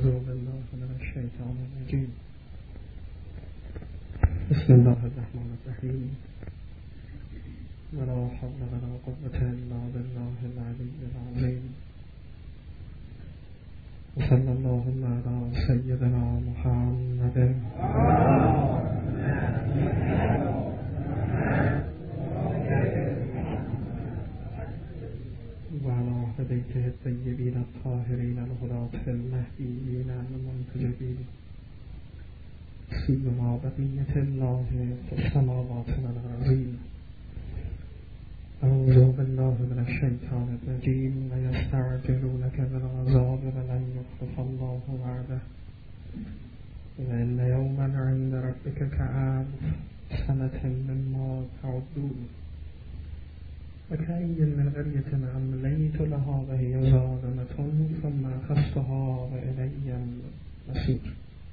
أعوذ بالله من الشيطان الرجيم. بسم الله الرحمن الرحيم. ولا حول ولا قوة إلا بالله العلي العظيم. وصلى اللهم على سيدنا محمد وعلى أهل بيته الطيبين الطاهرين الهداة المهديين المنتجبين سيما بقية الله في السماوات والأرضين. أعوذ بالله من الشيطان الرجيم. ويستعجلونك بالعذاب ولن يخلف الله وعده وإن يوما عند ربك كألف سنة مما تعدون. وكأي من قرية أمليت لها وهي ظالمة ثم أخذتها وإلي المصير.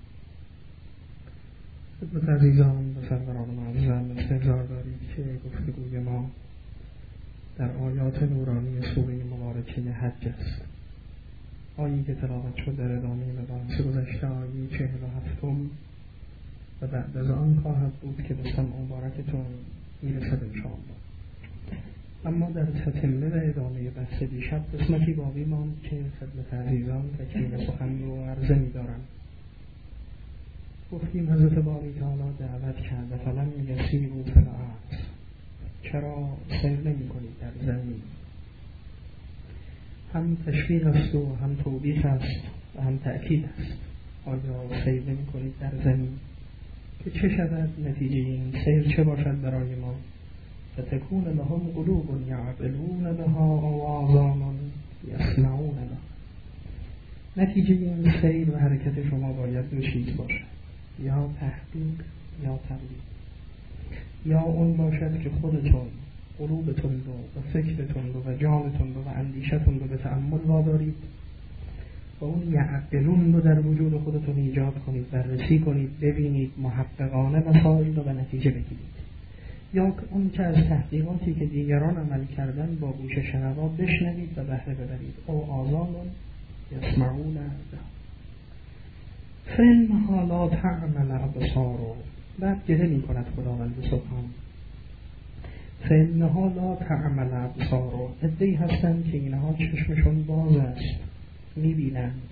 خدمت عزیزان و سروران معظم استحضار دارید که گفتگوی ما در آیات نورانی سوره مبارکه حج است. آیی که تلاوت شد در ادامه مباحث گذشته آیه 47 و بعد از آن خواهد بود که به سمع مبارکتون میرسد انشاءالله. اما در تتمه و ادامه بحث دیشب قسمتی باقی ماند که خدمت عزیزان تکمیل سخن رو عرضه می‌دارم. گفتیم حضرت باری تعالی دعوت کرده فلم یسیروا فی الارض، چرا سیر نمی کنید در زمین؟ هم تشویق است و هم توبیخ است و هم تأکید است. آیا سیر نمی کنید در زمین که چه شود؟ نتیجه این سیر چه باشد برای ما؟ فتکون لهم قلوب یعقلون بها و آذان یسمعون بها. نتیجه این سیر و حرکت شما باید دو چیز باشد، یا تحقیق یا تقلید. یا اون باشد که خودتون قلوبتون رو و فکرتون رو و جانتون رو و اندیشتون رو به تأمل وادارید و اون یعقلون رو در وجود خودتون ایجاد کنید، بررسی کنید، ببینید، محققانه مسائل رو به نتیجه بگیرید. یا اون که از تحقیقاتی که دیگران عمل کردن با گوش شنوا بشنوید و بهره ببرید. او آذان یسمعون بها فإنها لا تعمل الأبصار. بعد گله می کند خداوند سبحان فإنها لا تعمل الأبصار. عده‌ای هستند که اینها چشمشون باز است، می بینند،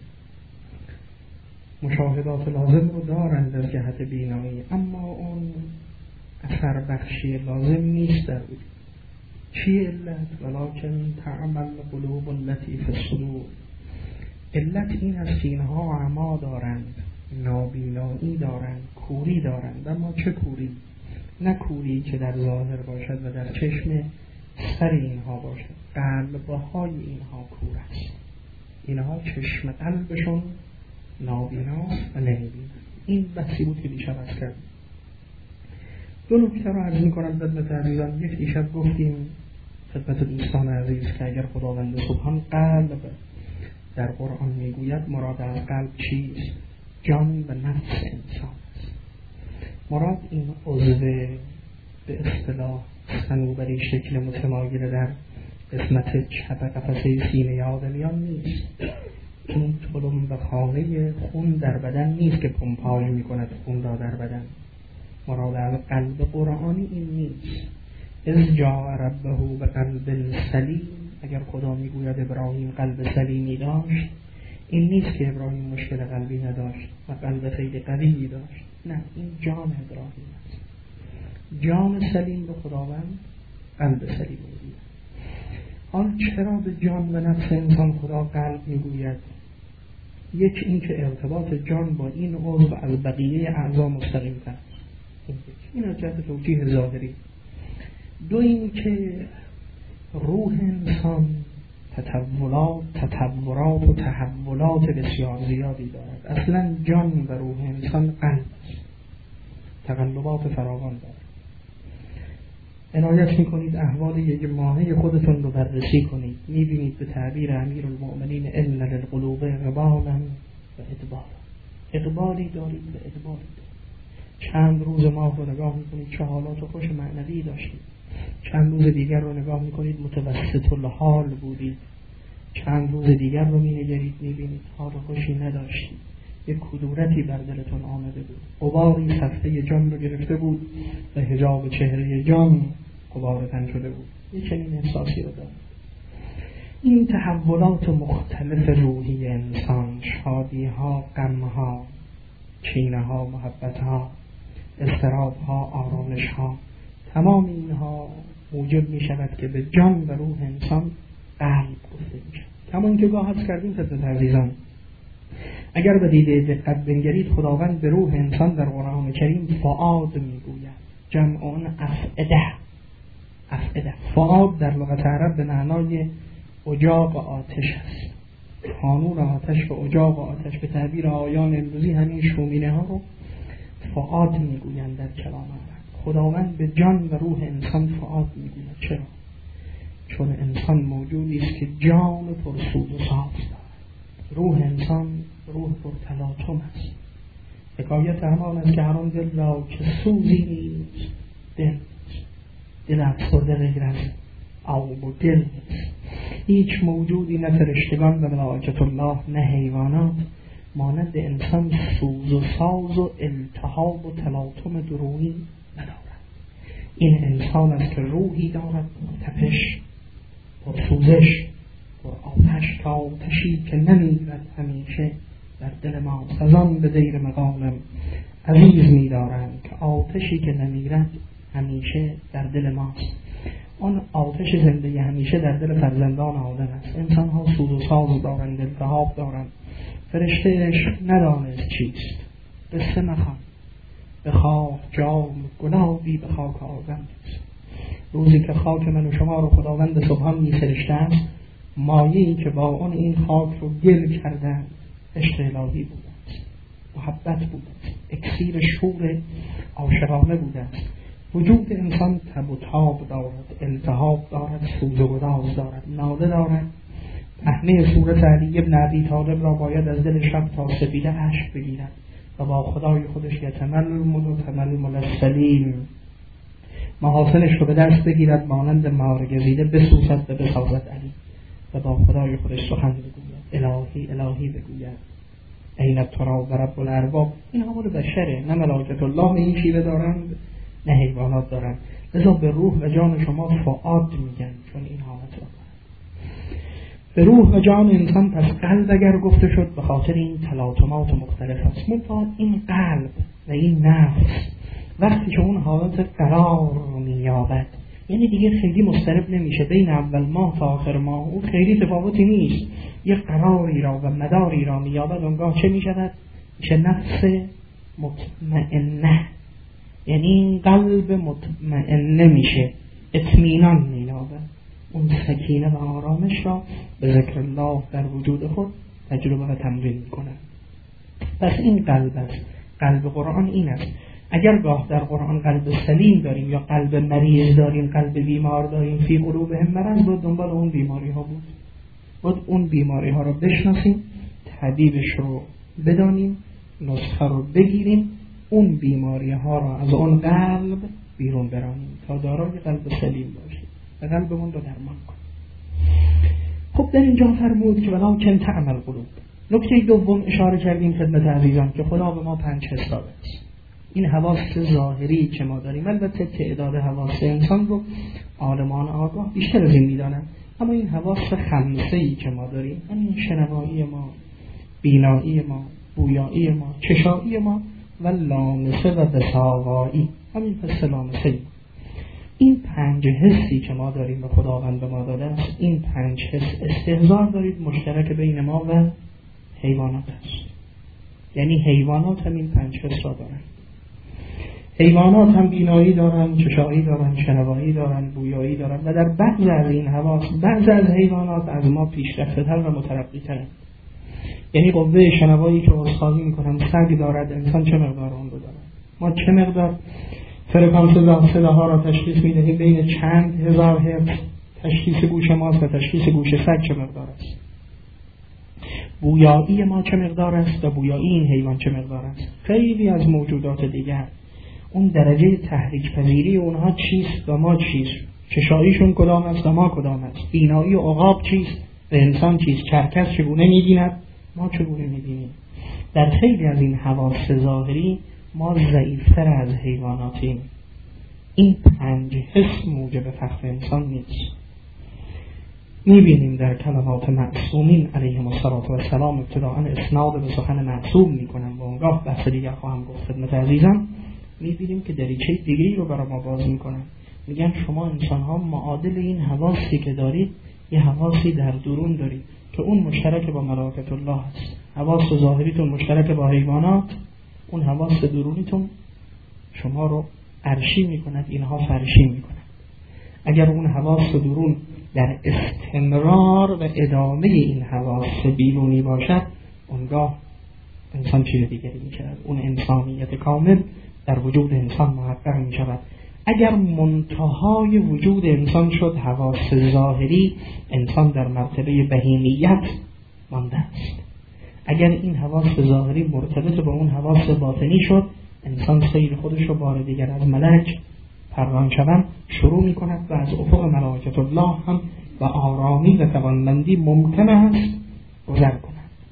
مشاهدات لازم رو دارند از جهت بینایی، اما اون اثر بخشی لازم نیست در او. چی علت؟ ولکن تعمل قلوب التي فی الصدور. علت این است که اینها عما دارند، نابینایی دارند، کوری دارند. اما چه کوری؟ نه کوری که در ظاهر باشد و در چشم سر اینها باشد. قلبهای اینها کور است. اینها چشم قلبشون نابیناست و نمیبینند. این بحثی بود که دیشب عرض کردیم. دو نکته رو عرض می‌کنم خدمت عزیزان. یک دیشب گفتیم خدمت دوستان عزیز که اگر خداوند سبحان قلب در قرآن میگوید مراد از قلب چیست؟ جان و نفس انسان است. مراد این عضو به اصطلاح صنوبری شکل متمایل در قسمت چپ قفسه سینه آدمیان نیست. این طلم و خانه خون در بدن نیست که پمپاژ میکند خون را در بدن. مراد از قلب قرآنی این نیست. اذ جاء ربه بقلب سلیم. اگر خدا میگوید ابراهیم قلب سلیمی داشت، این نیست که ابراهیم مشکل قلبی نداشت و قلب خیلی قوی داشت. نه، این جان ابراهیم است. جان سلیم به خداوند قلب سلیم میگوید. حالا چرا به جان و نفس انسان خدا قلب میگوید؟ یک این که ارتباط جان با این عضو از بقیه اعضا مستقیم است. این از جهت توجیه ظاهری. دو این که روح انسان تطورات و تحولات بسیار زیادی دارد. اصلا جان و روح انسان قلب است، تقلبات فراوان دارد. عنایت میکنید احوال یک ماهی خودتون رو بررسی کنید، میبینید به تعبیر امیرالمؤمنین ان للقلوب اقبالا و ادبارا. اقبالی دارید و ادباری دارید. چند روز ماه رو نگاه میکنید چه حالات خوش معنوی داشتید، چند روز دیگر رو نگاه میکنید متوسط الحال بودید، چند روز دیگر رو می‌نگرید می‌بینید حال خوشی نداشتید، یک کدورتی بر دلتون آمده بود، غباری صفحه جان رو گرفته بود و حجاب چهره جان غبار تن شده بود. یه چنین احساسی رو دارید. این تحولات مختلف روحی انسان، شادی‌ها، غم‌ها، کینه‌ها، محبت‌ها، اضطراب‌ها، آرامش‌ها، تمام اینها موجب می‌شود که به جان و روح انسان قلب گفته میشه. همون که گاه عرض کردیم خدمت عزیزان، اگر به دیده دقت بنگرید خداوند به روح انسان در قرآن کریم فؤاد میگوید، جمع اون افئده. فؤاد در لغت عرب به معنای اجاق آتش است. کانون آتش و اجاق آتش به تعبیر آیان امروزی همین شومینه ها رو فؤاد میگویند در کلام عرب. خداوند به جان و روح انسان فؤاد میگوید. چرا؟ چون انسان موجودی است که جان پرسوز و ساز دارد. روح انسان روح پرتلاطم است. حکایت همان است که هر آن دل را که سوزی نیست، دل افسرده غیر از آب و دل نیست. هیچ موجودی نه فرشتگان و ملائکه الله نه حیوانات مانند انسان سوز و ساز و التهاب و تلاطم درونی ندارد. این انسان است که روحی دارد تپش، پرسوزش، پر آتش، که آتشی که نمیرد همیشه در دل ما. از آن به دیر مقامم عزیز می‌دارند که آتشی که نمیرد همیشه در دل ماست. آن آتش زنده همیشه در دل فرزندان آدم است. انسان ها سوز و ساز دارند، التهاب دارند. فرشته عشق ندانست چیست، قصه مخوان، بخواه جام گلابی به خاک آدم است. روزی که خاک من و شما رو خداوند سبحان می فرشته است، مایه‌ای که با اون این خاک رو گل کردن عشق الهی بوده است، محبت بوده است، اکسیر شور عاشقانه بوده است. وجود انسان تب و تاب دارد، التهاب دارد، سوز و گداز دارد، ناله دارد. پهنه صورت علی ابن ابی طالب را باید از دل شب تا سپیده اشک بگیرد و با خدای خودش یتململ السلیم محاسنش رو به دست بگیرد، مانند مار گزیده بسوزد و بسازد علی و با خدای خودش سخن بگوید، الهی الهی بگوید این تراب و رب الارباب. این همون بشره، نه ملائکه الله این شیوه دارند نه حیوانات دارند. لذا به روح و جان شما فؤاد میگن، چون این حالت را به روح و جان انسان. پس قلب اگر گفته شد به خاطر این تلاطمات مختلف است. منتها این قلب و این نفس وقتی که اون حالت قرار رو مییابد، یعنی دیگه خیلی مضطرب نمیشه، بین اول ماه تا آخر ماه اون خیلی تفاوتی نیست، یه قراری را و مداری را مییابد، اونگاه چه میشود؟ میشه نفس مطمئنه. یعنی این قلب مطمئنه میشه، اطمینان مییابد، اون سکینه و آرامش را به ذکر الله در وجود خود تجربه و تمرین میکنه. پس این قلب است. قلب قرآن این است. اگر گاه در قرآن قلب سلیم داریم یا قلب مریض داریم، قلب بیمار داریم، فی قلوبهم مرض، باید دنبال اون بیماری ها بود، باید اون بیماری ها رو بشناسیم، طبیبش رو بدانیم، نسخه رو بگیریم، اون بیماری ها رو از اون قلب بیرون برانیم تا دارای قلب سلیم باشیم و قلبمون رو درمان کنیم. خب در اینجا فرمود که ولکن تعمل قلوب. نکته دوم اشاره کردیم خدمت عزیزان که خدا به ما 5 حس داده است. این حواس ظاهری که ما داریم، البته تعداد حواس انسان رو عالمان آگاه بیشتر از این میدانند، اما این حواس خمسه‌ای که ما داریم، همین شنوایی ما، بینایی ما، بویایی ما، چشایی ما و لامسه و بساغایی، همین حس لامسه ما. این 5 حسی که ما داریم و خداوند به ما داده است، این 5 حس استحضار دارید مشترک بین ما و حیوانات است. یعنی حیوانات هم این 5 حس را دارند. حیوانات هم بینایی دارند، چشایی دارند، شنوایی دارند، بویایی دارند و در بعض از این حواس بعض از حیوانات از ما پیشرفته‌تر و مترقی‌ترند. یعنی قوه شنوایی که عذرخواهی می‌کنم سگ دارد، انسان چه مقدار اون رو دارد؟ ما چه مقدار فرکانس صداها را تشخیص می‌دهیم؟ بین چند هزار هرتز تشخیص گوش ماست و تشخیص گوش سگ چه مقدار است؟ بویایی ما چه مقدار است و بویایی این حیوان چه مقدار است؟ خیلی از موجودات دیگر اون درجه تحریک پذیری اونها چیست و ما چیست؟ چشاییشون کدام است و ما کدام است؟ بینایی و عقاب چیست و انسان چیز کرکس چگونه می‌بیند، ما چگونه می‌بینیم. در خیلی از این حواس ظاهری ما ضعیف‌تر از حیواناتیم. این 5 حس موجب فخر انسان نیست. می‌بینیم در کلمات معصومین علیهم السلام ابتداءً اسناد به سخن معصوم می‌کنن و اونگاه بحث دیگر خواهم گفت خدمت عزیزم. می‌بینیم که دریچه دیگری رو برای ما باز می‌کنن، میگن شما انسان‌ها معادل این حواسی که دارید یه حواسی در درون دارید که اون مشترک با ملائکه الله است. حواس ظاهریتون مشترک با حیوانات، اون حواس درونیتون شما رو عرشی می‌کند، اینها فرشی می‌کند. اگر اون حواس درون در استمرار و ادامه این حواس بیرونی باشد، اونگاه انسان چیز دیگری می‌شود. اون انسانیت کامل در وجود انسان محقق می‌شود. اگر منتهای وجود انسان شد حواس ظاهری، انسان در مرتبه بهیمیت مانده است. اگر این حواس ظاهری مرتبط با اون حواس باطنی شد، انسان سیر خودش رو بار دیگر از ملک پروان شدن شروع می کند و از افق ملائکه الله هم و آرامی و توانمندی ممکن است گذر کند.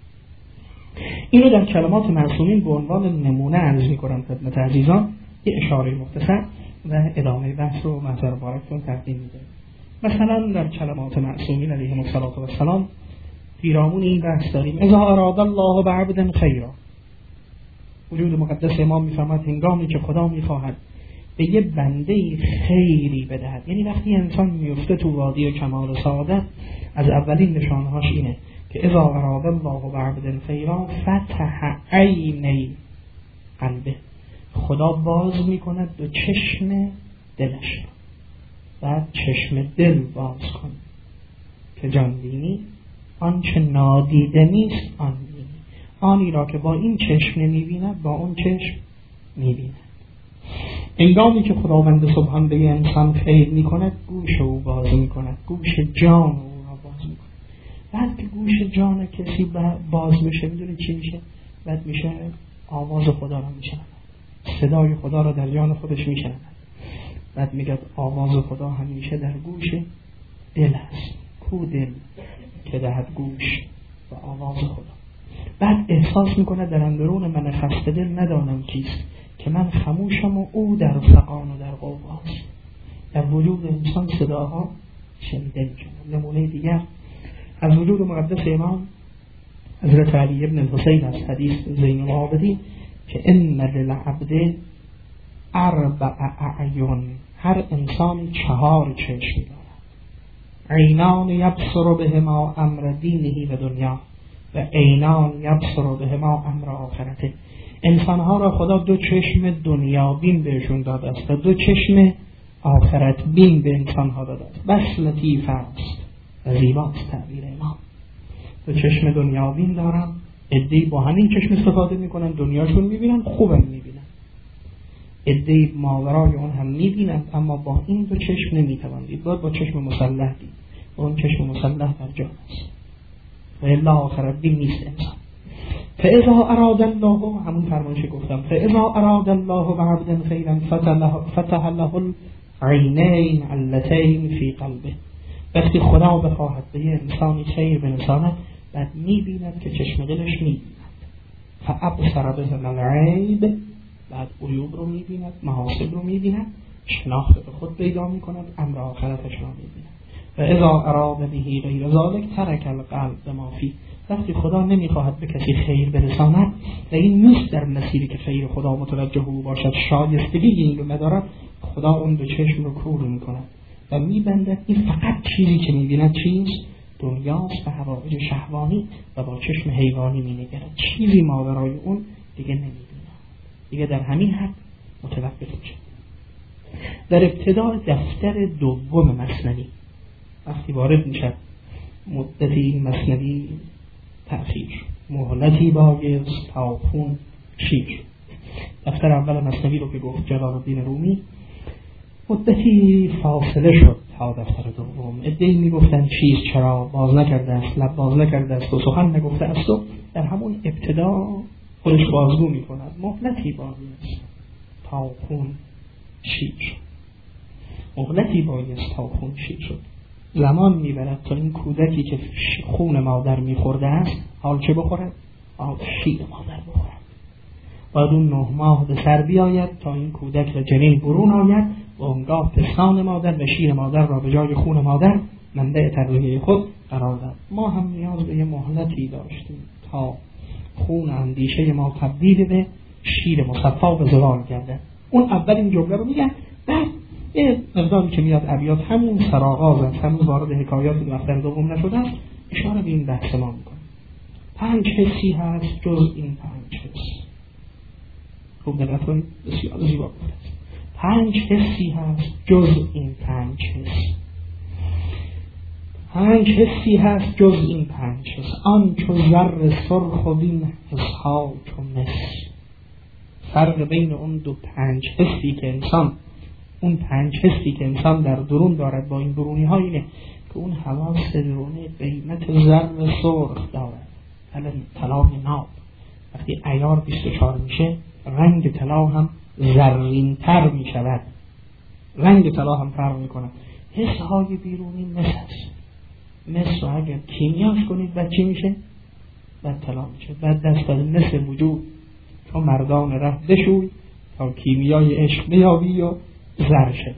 اینو در کلمات معصومین به عنوان نمونه عرض می کنم خدمت عزیزان، یه اشاره مختصر و ادامه بحث رو محضر بارکتون تقدیم می داریم. مثلا در کلمات معصومین علیهم السلام پیرامون این بحث داریم: اذا اراد الله بعبد خیرا. وجود مقدس امام میفرماد هنگامی که خدا میخواهد به یه بنده خیری بدهد، یعنی وقتی انسان میفته تو وادی کمال سعادت، از اولین نشانهاش اینه که اذا اراد الله بعبد خیرا فتح عینی قلبه، خدا باز میکند دو چشم دلش، بعد چشم دل باز کن که جان بینی آنچه نادیده نیست آن بینی، آنی را که با این چشم نمیبیند با اون چشم میبیند. هنگامی که خداوند سبحان به انسان خیر میکند، گوش او باز میکند، گوش جان او را باز میکند. بعد که گوش جان کسی باز بشه، میدونه چی میشه؟ بعد میشه آواز خدا را میشنود، صدای خدا را در جان خودش میشنود. بعد میگه آواز خدا همیشه در گوش دل هست، کو دل که دهد گوش و آواز خدا. بعد احساس میکنه در اندرون من خسته دل ندانم کیست، که من خموشم و او در فقان و در قوقاست. در وجود انسان صداها شنیده میشن. نمونه دیگر از وجود مقدس امام حضرت علی ابن الحسین از حدیث زین العابدین که ان للعبد 4 اعین، هر انسانی 4 چشم دارد. عینان یبصر بهما امر دینه و دنیا و عینان یبصر بهما امر آخرته. انسانها را خدا 2 چشم دنیا بین بهشون داده است و 2 چشم آخرت بین به انسانها داده است. بس لطیف است و زیباست تعبیر امام. 2 چشم دنیا بین دارن، عده‌ای با همین چشم استفاده میکنن، دنیاشون میبینن، خوبم میبینن. عده‌ای ماورای اون هم میبینن، اما با این 2 چشم نمیتوان دید، باید با چشم مسلح دید. اون چشم مسلح در جان است و الا آخرت بین نیست انسان. فاذا اراد الله، همون فرمایش گفتم، فاذا اراد الله بعبد خیرا فتح له العینین اللتین فی قلبه. وقتی خدا بخواهد به یه انسانی خیر برساند، بعد میبیند که چشم دلش میبیند. فابصر به العیب، بعد عیوب رو میبیند، محاسن رو میبیند، شناخت به خود پیدا میکند، امر آخرتش رو میبیند. و اذا اراد به غیر ذلک ترک القلب ما فی. وقتی خدا نمیخواهد به کسی خیر برساند و این نیست در مسیری که خیر خدا متوجه او باشد، شایستگی این رو ندارد، خدا اون 2 چشم رو کور میکند و میبندد. این فقط چیزی که میبیند چیست؟ دنیاست و حوائج شهوانی و با چشم حیوانی مینگرد. چیزی ماورای اون دیگه نمیبیند، دیگه در همین حد متوقف میشه. در ابتدای دفتر دوم مثنوی وقتی وارد میشد، مدتی مثنوی تأخیر، مهلتی بایست تا خون شیر. دفتر اول مثنوی رو که گفت جلال الدین رومی، مدتی فاصله شد تا دفتر دوم. عده‌ای میگفتن چیز چرا باز نکرده است، لب باز نکرده است و سخن نگفته است و در همون ابتدا خودش بازگو میکند. مهلتی بایست تا خون شیر، مهلتی بایست تا خون شیر شد. زمان میبرد تا این کودکی که خون مادر میخورده است حال چه بخورد؟ حال شیر مادر بخورد. باید اون 9 ماه به سر بیاید تا این کودک را جنین برون آید و اونگاه پستان مادر و شیر مادر را به جای خون مادر منبع تغذیه خود قرار داد. ما هم نیاز به یه مهلتی داشتیم تا خون اندیشه ما تبدیل به شیر مصفا به زلال گرده. اون اول این جمله رو میگن، بعد یه مقداری که میاد ابیات همون سرآغاز است، همون وارد حکایات دفتر دوم نشده است، اشاره به این بحث ما میکنه. 5 حسی هست جز این 5 حس. خوب دقت کنید، بسیار زیبا بود. 5 حسی هست جز این 5 حس. 5 حسی هست جز این 5 حس. آن چو زر سرخ و این حسها چو مس. فرق بین اون 5 حسی که انسان، اون 5 حسی که انسان در درون دارد با این درونی ها اینه که اون حواس درونی قیمت زر سرخ دارد. طلای ناب وقتی عیار 24 میشه رنگ طلا هم زرین تر می شود، رنگ طلا هم فرق می کند. حس های بیرونی مس هست. مس رو اگر کیمیاش کنید بعد چی میشه؟ بعد طلا میشه. بعد دست از مس وجود چون مردان ره بشوی تا کیمیای عشق بیابی و زر شد.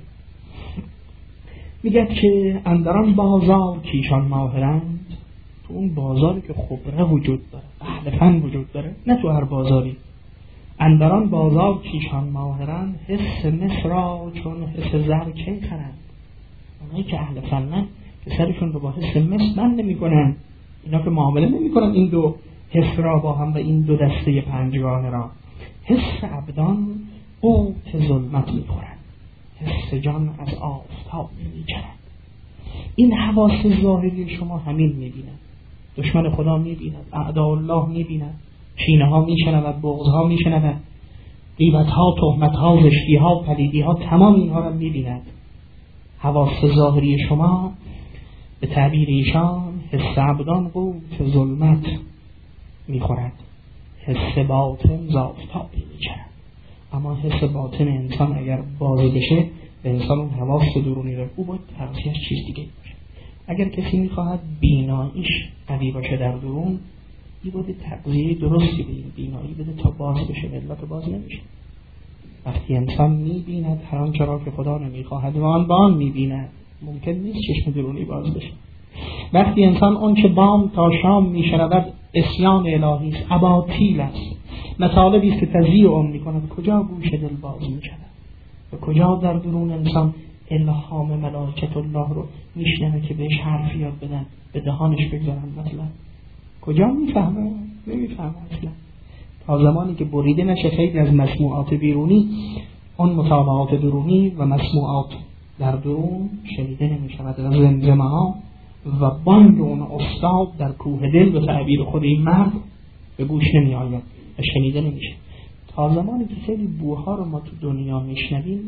میگه که اندران بازار کیشان ماهرند، تو اون بازاری که خبره وجود داره، اهل فن وجود داره، نه تو هر بازاری. اندران بازار کیشان ماهرند، حس مس را چون حس زر کی خرند. اونایی که اهل فنن که سرشون رو با حس مس بند نمی کنن، اینا که معامله نمی کنن این دو حس را با هم و این دو دسته پنجگانه را. حس ابدان قوت ظلمت می خورند، حس جان از آفتاب می چرند. این حواس ظاهری شما همین می بینند. دشمن خدا می بیند، اعداء الله می بیند، کینه ها می شنود، بغض ها می شنود، غیبت ها، تهمت ها، زشتی ها، پلیدی ها، تمام اینها را می بیند. حواس ظاهری شما به تعبیر ایشان حس ابدان قوت ظلمت می خورد، حس باطن ز آفتاب می چرند. اما حس باطن انسان اگر باز بشه به انسان اون حواس درونی را او باید تغذیه‌اش چیز دیگه باشه. اگر کسی میخواهد بیناییش قوی باشه در درون، این باید تغذیه درستی به این بینایی بده تا باز بشه، ملت باز نمیشه. وقتی انسان میبیند هر آنچه را که خدا نمیخواهد و آن با آن میبیند، ممکن نیست چشم درونی باز بشه. وقتی انسان اون که بام تا شام میشنود عصیان الهی است، اباطیل است، مطالبی است که تضییع اون میکند، کجا گوش دل باز میشود و کجا در درون انسان الهام ملائکت الله رو میشنوه که بهش حرف یاد بدن، به دهانش بگذارن. مثلا کجا میفهمه؟ نمیفهمه اصلا. تا زمانی که بریده نشه خیلی از مسموعات بیرونی، اون مطالعات درونی و مسموعات در درون شنیده نمیشود از زمزمه ها و بانگ اون استاد در کوه دل به تعبیر خود این مرد به گوش نمی آید و شنیده نمیشه. تا زمانی که خیلی بوها رو ما تو دنیا میشنویم،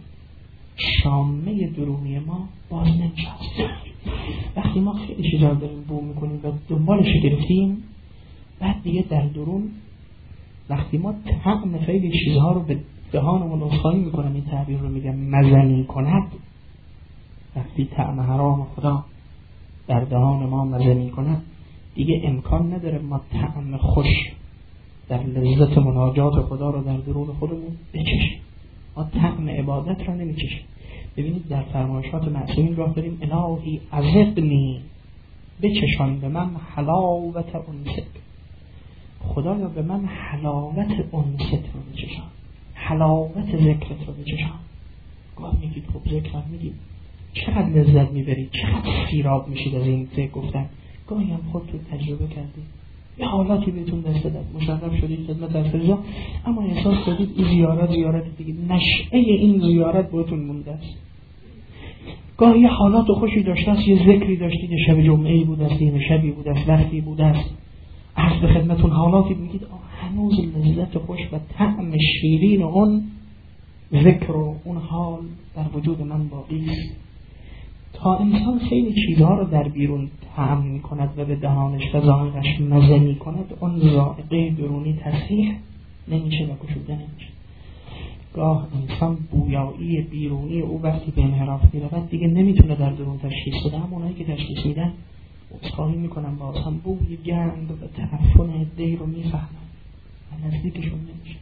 شامه درونی ما باز نمیشه. وقتی ما خیلی چیزا داریم بو میکنیم و دنبالش گرفتیم، بعد دیگه در درون وقتی ما طعم خیلی چیزها رو به دهانمون نسخایی میکنم، این تعبیر رو میگم مزنی کند، وقتی طعم حرام خدا در دهان ما مزنی کند، دیگه امکان نداره ما طعم خوش در لذت مناجات خدا رو در درون خودمون بچشیم. ما طعم عبادت رو نمیچشیم. ببینید در فرمایشات معصومین راه داریم الهی عذقنی، بچشان به من حلاوت انست. خدایا به من حلاوت انست رو بچشان، حلاوت ذکرت رو بچشان. گاهی میگید خب ذکر میگید چقدر لذت میبرید، چقدر سیراب میشید از این ذکر گفتن. گاهی هم خودتون تجربه کردید یه حالاتی بهتون دست داد، مشرف شدید خدمت از رضا، اما احساس کردید این زیارت دیگه نشأه این زیارت بهتون مونده است. گاهی یه حالات خوشی داشته است، یه ذکری داشتید، شب جمعه‌ای بود است، یه شبی بود است، وقتی بود است، عرض به خدمتون حالاتی میگید هنوز لذت خوش و طعم شیرین اون ذکر و اون حال در وجود من باقی است. تا انسان خیلی چیزها رو در بیرون طعم می کند و به دهانش و ذائقش مزه می کند، اون ذائقه درونی تصحیح نمیشه و گشوده نمیشه. گاه انسان بویایی بیرونی او وقتی به انحراف میرود دیگه نمیتونه در درون تشخیص بده. همونایی که تشخیص میدن عذرخواهی میکنن باز هم بوی گند و تعفن عده‌ای رو میفهمن و نزدیکشون نمیشه.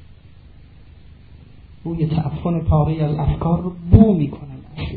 بوی تعفن پاره از افکار رو بو میکنن، اصلا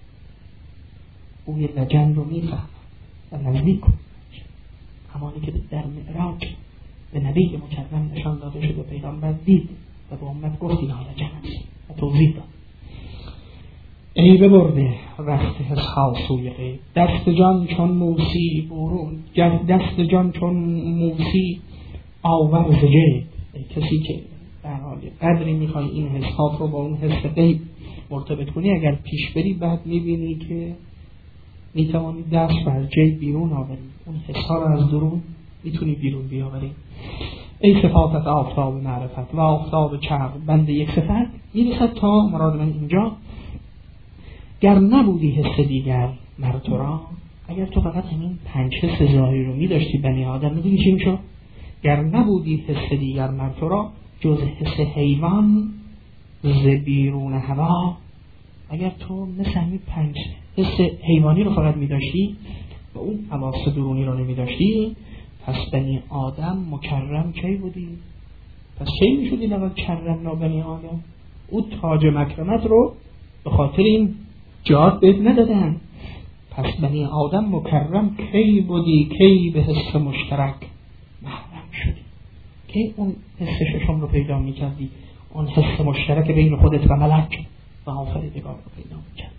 بوی لجن رو میفهمن و نزدیک کنن. همانی که در معراج به نبی مکرم نشان داده شده، پیغمبر دید و به امت گفت اینها لجن است و توضیح داد. ای ببرده رخت حسها سوی غیب، دست جان چون موسی برون، دست جان چون موسی آور ز جیب. ای کسی که در حال قدری میخوای این حسات رو با اون حس غیب مرتبط کنی، اگر پیش بری بعد میبینی که میتوانی دست رو از جیب بیرون آوری، اون حسها رو از درون میتونی بیرون بیاوری. ای صفاتت آفتاب معرفت و آفتاب چرخ، بند یک صفت میرسد تا مراد من اینجا. گر نبودی حس دیگر مر تو را، اگر تو فقط همین 5 حس ظاهری رو میداشتی بنی آدم، میدونی چی میشد؟ گر نبودی حس دیگر مر تو را جز حس حیوان ز بیرون هوا. اگر تو مثل همین 5 حس حیوانی رو فقط میداشتی و اون حواس درونی رو نمیداشتی، پس بنی آدم مکرم کی بودی؟ پس کی میشدی لقد کرمنا بنی آدم؟ او تاج مکرمت رو به خاطر این جهات بهت ندادن. پس بنی آدم مکرم کی بودی؟ کی به حس مشترک محرم شدی؟ کی اون حس ششم رو پیدا میکردی؟ اون حس مشترک بین خودت و ملک و آفریدگار رو پیدا میکردی.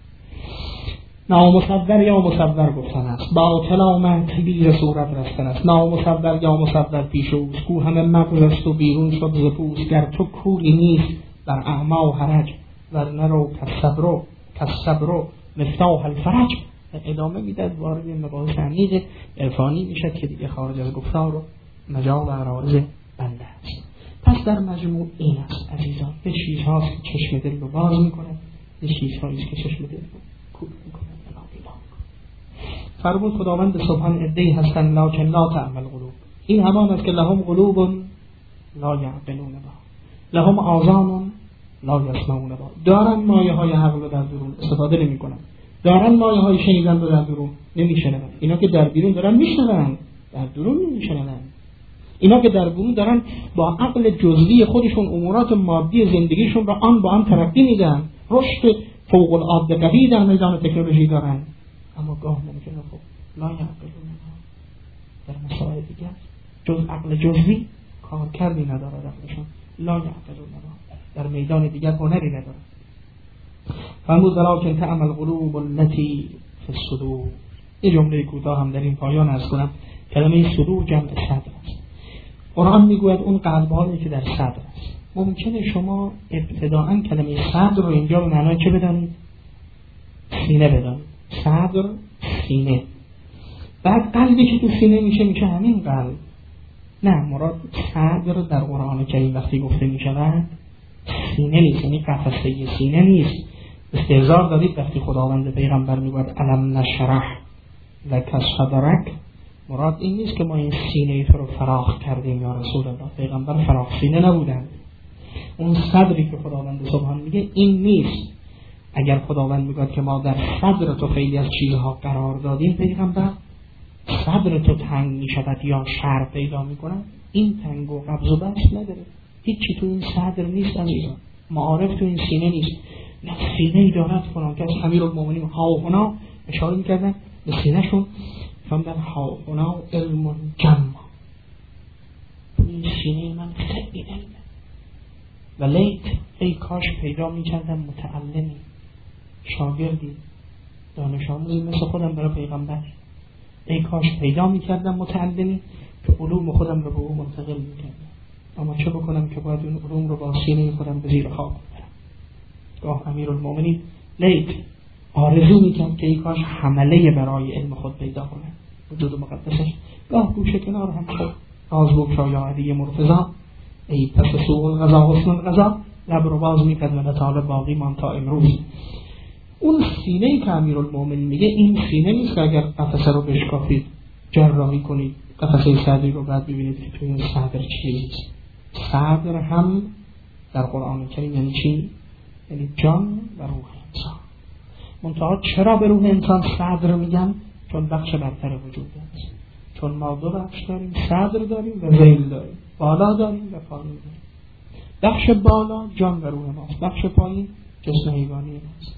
نامصور یا مصور گفتن است، باطل آمد تبیر صورت رستن است. نامصور یا مصور پیش اوست، کو همه مغز است و بیرون شد ز پوست. گر تو کوری نیست بر اعما و حرج، ورنه رو کالصبر مفتاح الفرج. ادامه میداد وارد مباحث عمیق عرفانی میشد که دیگه خارج از گفتار و مجال و عرایض بنده است. پس در مجموع این است عزیزان، به چیزهاست که چشم دل رو باز میکنه، به چیزهاییست که چشم دل رو کور میکنه. فرمود خداوند سبحان عده‌ای هستند لکن لا تعمل قلوب. این همان است که لهم قلوب لا یعقلون بها، لهم آذان لا یسمعون بها. دارن مایه های عقل رو در درون استفاده نمی کنن، دارن مایه های شنیدن رو در درون نمیشنون. اینا که در بیرون دارن میشنون، در درون نمیشنون. اینا که در بیرون دارن با عقل جزئی خودشون امورات مادی زندگیشون رو آن با آن ترقی میدن، رشد فوق العاده قوی در میدان تکنولوژی دارن، اما گاه ممکنه خب لا یعقلون در مسائل دیگه جز عقل جزئی کار کردی نداره عقلشون، لا یعقلون در میدان دیگر هنری نداره. فرمود ولکن تعمل قلوب التي فی الصدور. یه جمله کوتاه هم در این پایان عرض کنم. کلمه صدور جمع صدر است. قرآن میگوید اون قلب‌هایی که در صدر است. ممکنه شما ابتداءً کلمه صدر رو اینجا به معنای چه بدانید؟ سینه بدانید. صدر سینه. بعد قلبی که تو سینه میشه همین قلب. نه، مراد صدر در قرآن کریم وقتی گفته میشود سینه نیست، یعنی قفسه سینه نیست. استهزار دارید وقتی خداوند پیغمبر میگوید الم نشرح لک صدرک، مراد این نیست که ما این سینه تو رو فراخ کردیم یا رسول الله. پیغمبر فراخ سینه نبودن. اون صدری که خداوند سبحان میگه این نیست. اگر خداوند میگوید که ما در صدر تو خیلی از چیزها قرار دادیم، پیغمبر صدر تو تنگ میشود یا شر پیدا میکنن، این تنگ و قبض و بسط نداره. هیچی تو این صدر نیست امیران، معارف تو این سینه نیست. نه سینه ای دارد فلان که از امیرالمومنین هاهنا اشاره میکردن به سینه شون، فهمدن هاهنا علم جمع، این سینه من خیلی علمه. و لیت ای کاش پیدا میکردم متعلمی، شاگردی، دانش آموزی مثل خودم برای پیغمبر. ای کاش پیدا میکردم متعلمی که علوم خودم رو به او منتقل میکردم. اما چه بکنم که باید اون علوم رو با سینه خودم به زیر خاک ببرم. گاه امیرالمومنین لیت آرزو میکرد که ای کاش حمله برای علم خود پیدا کنه، وجود مقدسش. گاه گوشه کنار هم شد رازگوب شایا علی مرتضی، ای پس سوء القضا حسن القضا، لب رو باز میکرد و نطال باقی مان تا امروز. اون سینه‌ای که امیرالمومنین میگه این سینه نیست که اگر قفسه رو بشکافید جراحی کنید قفسه صدری رو بعد ببینید که توی این صدر چیه نیست. صدر هم در قرآن کریم یعنی چی؟ یعنی جان و روح انسان. منتها چرا به روح انسان صدر میگن؟ چون بخش برتر وجود است. چون ما دو بخش داریم، صدر داریم و ذیل داریم، بالا داریم و پایین داریم. بخش بالا جان و روح ماست، بخش پایین جسم حیوانی ماست.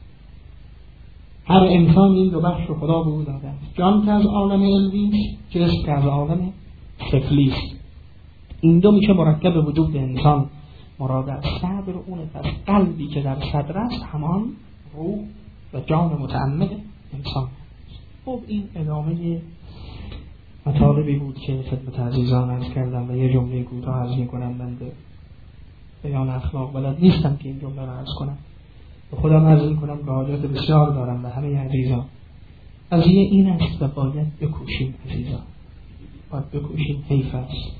هر انسان این دو بخش رو خدا به او داده است. جان که از عالم علوی است، جسم که از عالم سفلی است. این دو میشه مرکب وجود انسان. مراد از صدر اونه، پس قلبی که در صدر است همان روح و جان متعمق انسان. خب این ادامه مطالبی بود که خدمت عزیزان عرض کردم و یه جمله کوتاه عرض میکنم. بنده بیان اخلاق بلد نیستم که این جمله رو عرض کنم، به خودم عرض میکنم که حاجت بسیار دارم و همه عزیزان. قضیه این است و باید بکوشیم عزیزان، باید بکوشیم. حیف است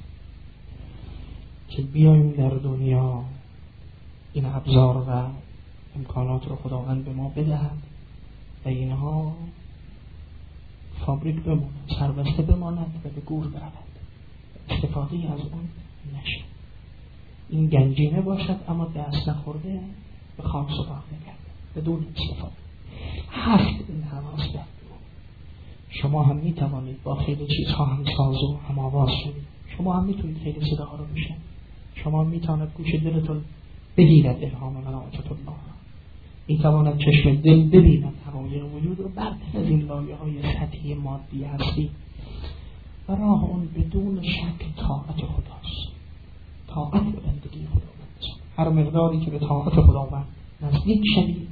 که بیاییم در دنیا این ابزار و امکانات رو خداوند به ما بدهد و اینها فابریک بماند، سربسته بماند و به گور برود، استفاده از اون نشه. این گنجینه باشد اما دست نخورده به خام سپاه نگرد بدون استفاده. هست این حواس در شما هم می توانید با خیلی چیزها هم ساز و هم آواز شدید. شما هم میتونید خیلی صداها رو بشنوید. شما میتواند گوش دلتون بگیرد الهام مناعتت الله، میتواند چشم دل ببیند حقایق وجود رو برتر از این لایه های سطحی مادی هستی. و راه اون بدون شک طاعت خداست، طاعت به بندگی خداوند. هر مقداری که به طاعت خداوند نزدیک شدید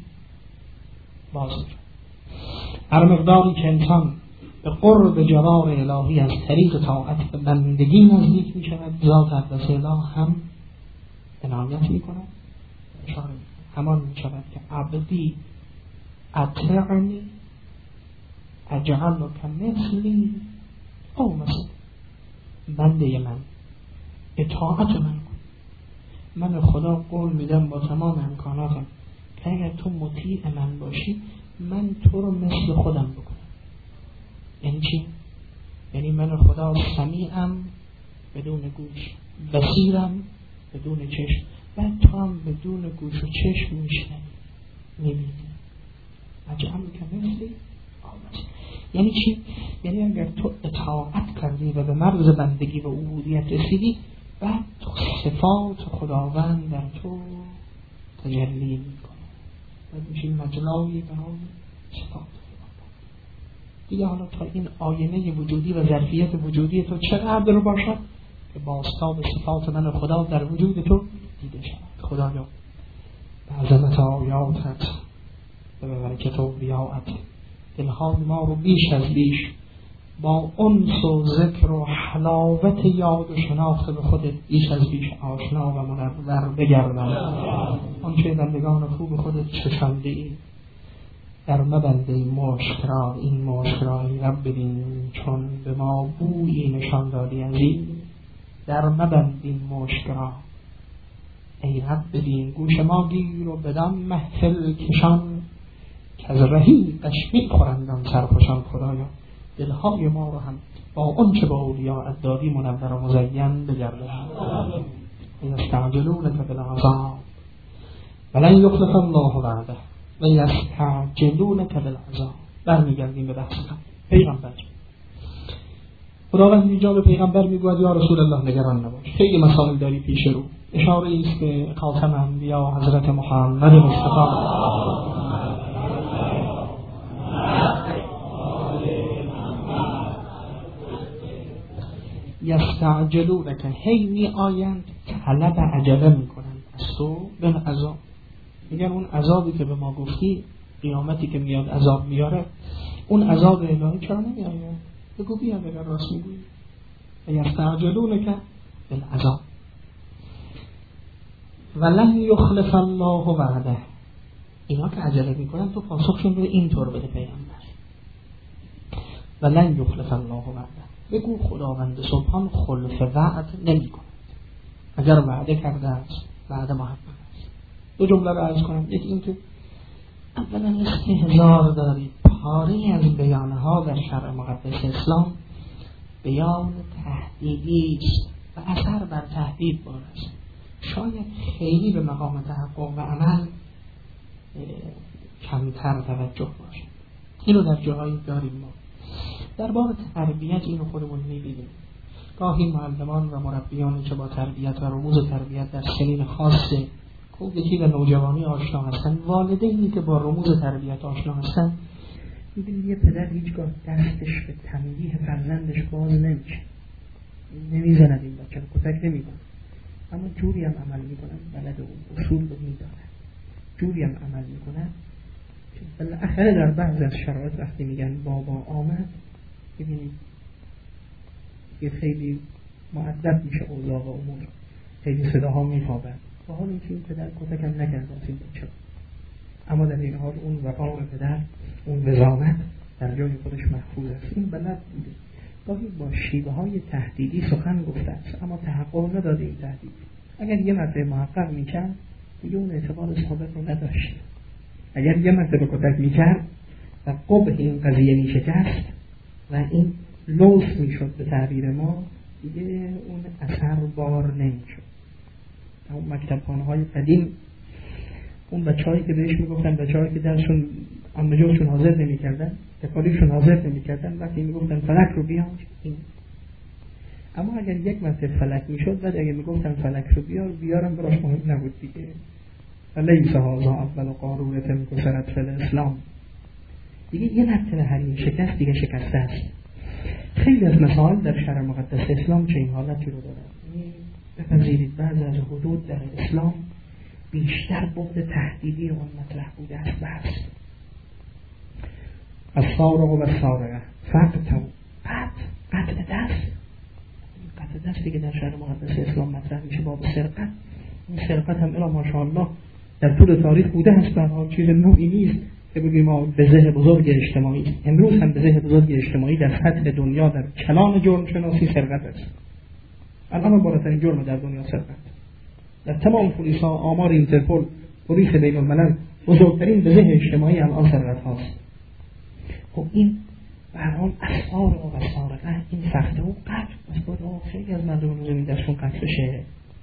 باز میشد. هر مقداری که انسان به قرب جوار الهی از طریق طاعت به بندگی نزدیک می شود، ذات اقدس الهی هم عنایت می کند، همان می شود که عبدی اطیعنی اجعلک مثلی، او مثل بنده من اطاعت من کن. من خدا قول میدم با تمام امکاناتم که اگر تو مطیع من باشی من تو رو مثل خودم بکنم. یعنی چی؟ یعنی من خدا سمیعم بدون گوش، بصیرم بدون چشم، و تو هم بدون گوش و چشم میشنوی میبینی. اجعلک مثلی. یعنی چی؟ یعنی اگر تو اطاعت کردی و به مرز بندگی و عبودیت رسیدی، بعد صفات خداوند در تو تجلی میکنه و میشی مجلای به نام صفات. دیگه حالا تا این آینه وجودی و ظرفیت وجودی تو چقدر باشد که بازتاب صفات من خدا در وجود تو دیده شود. خدایا به عظمت آیاتت و به برکت اولیاءت دلهای ما رو بیش از بیش با انس و ذکر و حلاوت یاد و شناخت به خودت بیش از بیش آشنا و منور بگردان. آنچه بندگان خوب خودت چشانده ای در مبنده این مشک را، این مشک را ای رب ببین چون به ما بویی نشان دادی عزیز. در مبند این مشک را ای رب ببین، گوش ما گیر و بدان محفل کشان که از رهی قشمی خورندان سرخوشان. خدایا دلهای ما رو هم با اون چه با اولیاء دادی منور و مزین بگردان. یستعجلونک بالعذاب ولن یخلف الله وعده و یستعجلونک بالعذاب. برمیگردیم به بحث پیغمبر. خداوند اینجا به پیغمبر میگوید یا رسول الله نگران نباش، خیلی مسائل داری پیش رو. اشاره است به خاتم انبیا حضرت محمد مصطفی یستعجلونک، هی می آیند طلب عجله می کنند از تو به عذاب. میگن اون عذابی که به ما گفتی، قیامتی که میاد عذاب میاره، اون عذاب الهی چرا نمی آید؟ بگو بیاد اگر راست میگویی. یستعجلونک بالعذاب ولن یخلف الله وعده. اینا که عجله میکنن تو پاسخشون رو اینطور بده پیغمبر، ولن یخلف الله وعده. بگو خداوند سبحان خلف وعد نمی کند. اگر وعده کرده است وعده محقق است. دو جمله رو عرض کنم. یکی این که اولا استهزار دارید. پاره از بیانها در شرع مقدس اسلام بیان تهدیدی است و اثر بر تهدید بار است. شاید خیلی به مقام تحقق و عمل کمتر توجه باشه. اینو در جاهایی داریم ما. در باب تربیت اینو خودمون می‌بینیم. گاهی معلمان و مربیانی که با تربیت و رموز تربیت در سنین خاص کودکی و نوجوانی آشنا هستن، والدینی که با رموز تربیت آشنا هستن، می‌بینید یه پدر هیچگاه دستش به تنبیه فرزندش باز نمیشه، نمیزند این بچه رو، کتک نمیکنه، اما جوری هم عمل میکنن، بلد اون اصول رو میدانن، جوری هم عمل میکنن که بالاخره در بعض از شرایط وقتی میگن بابا آمد، ببینید یه خیلی مؤدب میشه اوضاع و امور، خیلی صداها میخوابن، با حال اینکه این پدر کتک هم نکرده از این بچه، اما در این حال اون وقار پدر، اون وزامت در جای خودش محفوظ است. این بلد بوده، گاهی با شیوه های تهدیدی سخن گفته است، اما تحقق نداده این تهدید. اگر یه مرتبه محقق میکرد دیگه اون اعتبار سابق رو نداشت. اگر یه مرتبه کتک میکرد و قبح این قضیه میشکست و این لوس میشد به تعبیر ما، دیگه اون اثر بار نمیشد. اون مکتبخانه‌های قدیم، اون بچه‌هایی که بهش میگفتن بچه‌هایی که درسشون اما جوشون حاضر نمی‌کردن، تکالیفشون حاضر نمی‌کردن، وقتی میگفتن فلک رو بیار این. اما اگر یک مرتبه فلک میشد، بعد اگه میگفتن فلک رو بیارم براش مهم نبود دیگه. فلیس هذا اول قارورة انکسرت فی الاسلام. دیگه یه مرتبه حریم شکست دیگه شکسته است. خیلی از مسائل در شرع مقدس اسلام چه این حالتی رو داره. بپذیرید بعضی از حدود در اسلام بیشتر بعد تهدیدی اون مطرح بوده است. بس السارق و السارقه فقط قطع دستی که در شرع مقدس اسلام مطرح میشه باب سرقت. این سرقت هم الا ماشاءالله در طول تاریخ بوده است، به هر چیز نوعی نیست که بگیم ما به ذهن بزرگ اجتماعی، امروز هم به ذهن بزرگ اجتماعی در سطح دنیا در کلان جرم شناسی سرقت است. الان بالاترین جرم در دنیا سرقت. در تمام پلیس ها، آمار اینترپل، پلیس بین الملل، بزرگترین به ذهن اجتماعی الان سرقت هاست. خب این به هر حال اسعار و سارقه این سخته و قتل از بود. خیلی از مردم زمین دستشون قتل بشه.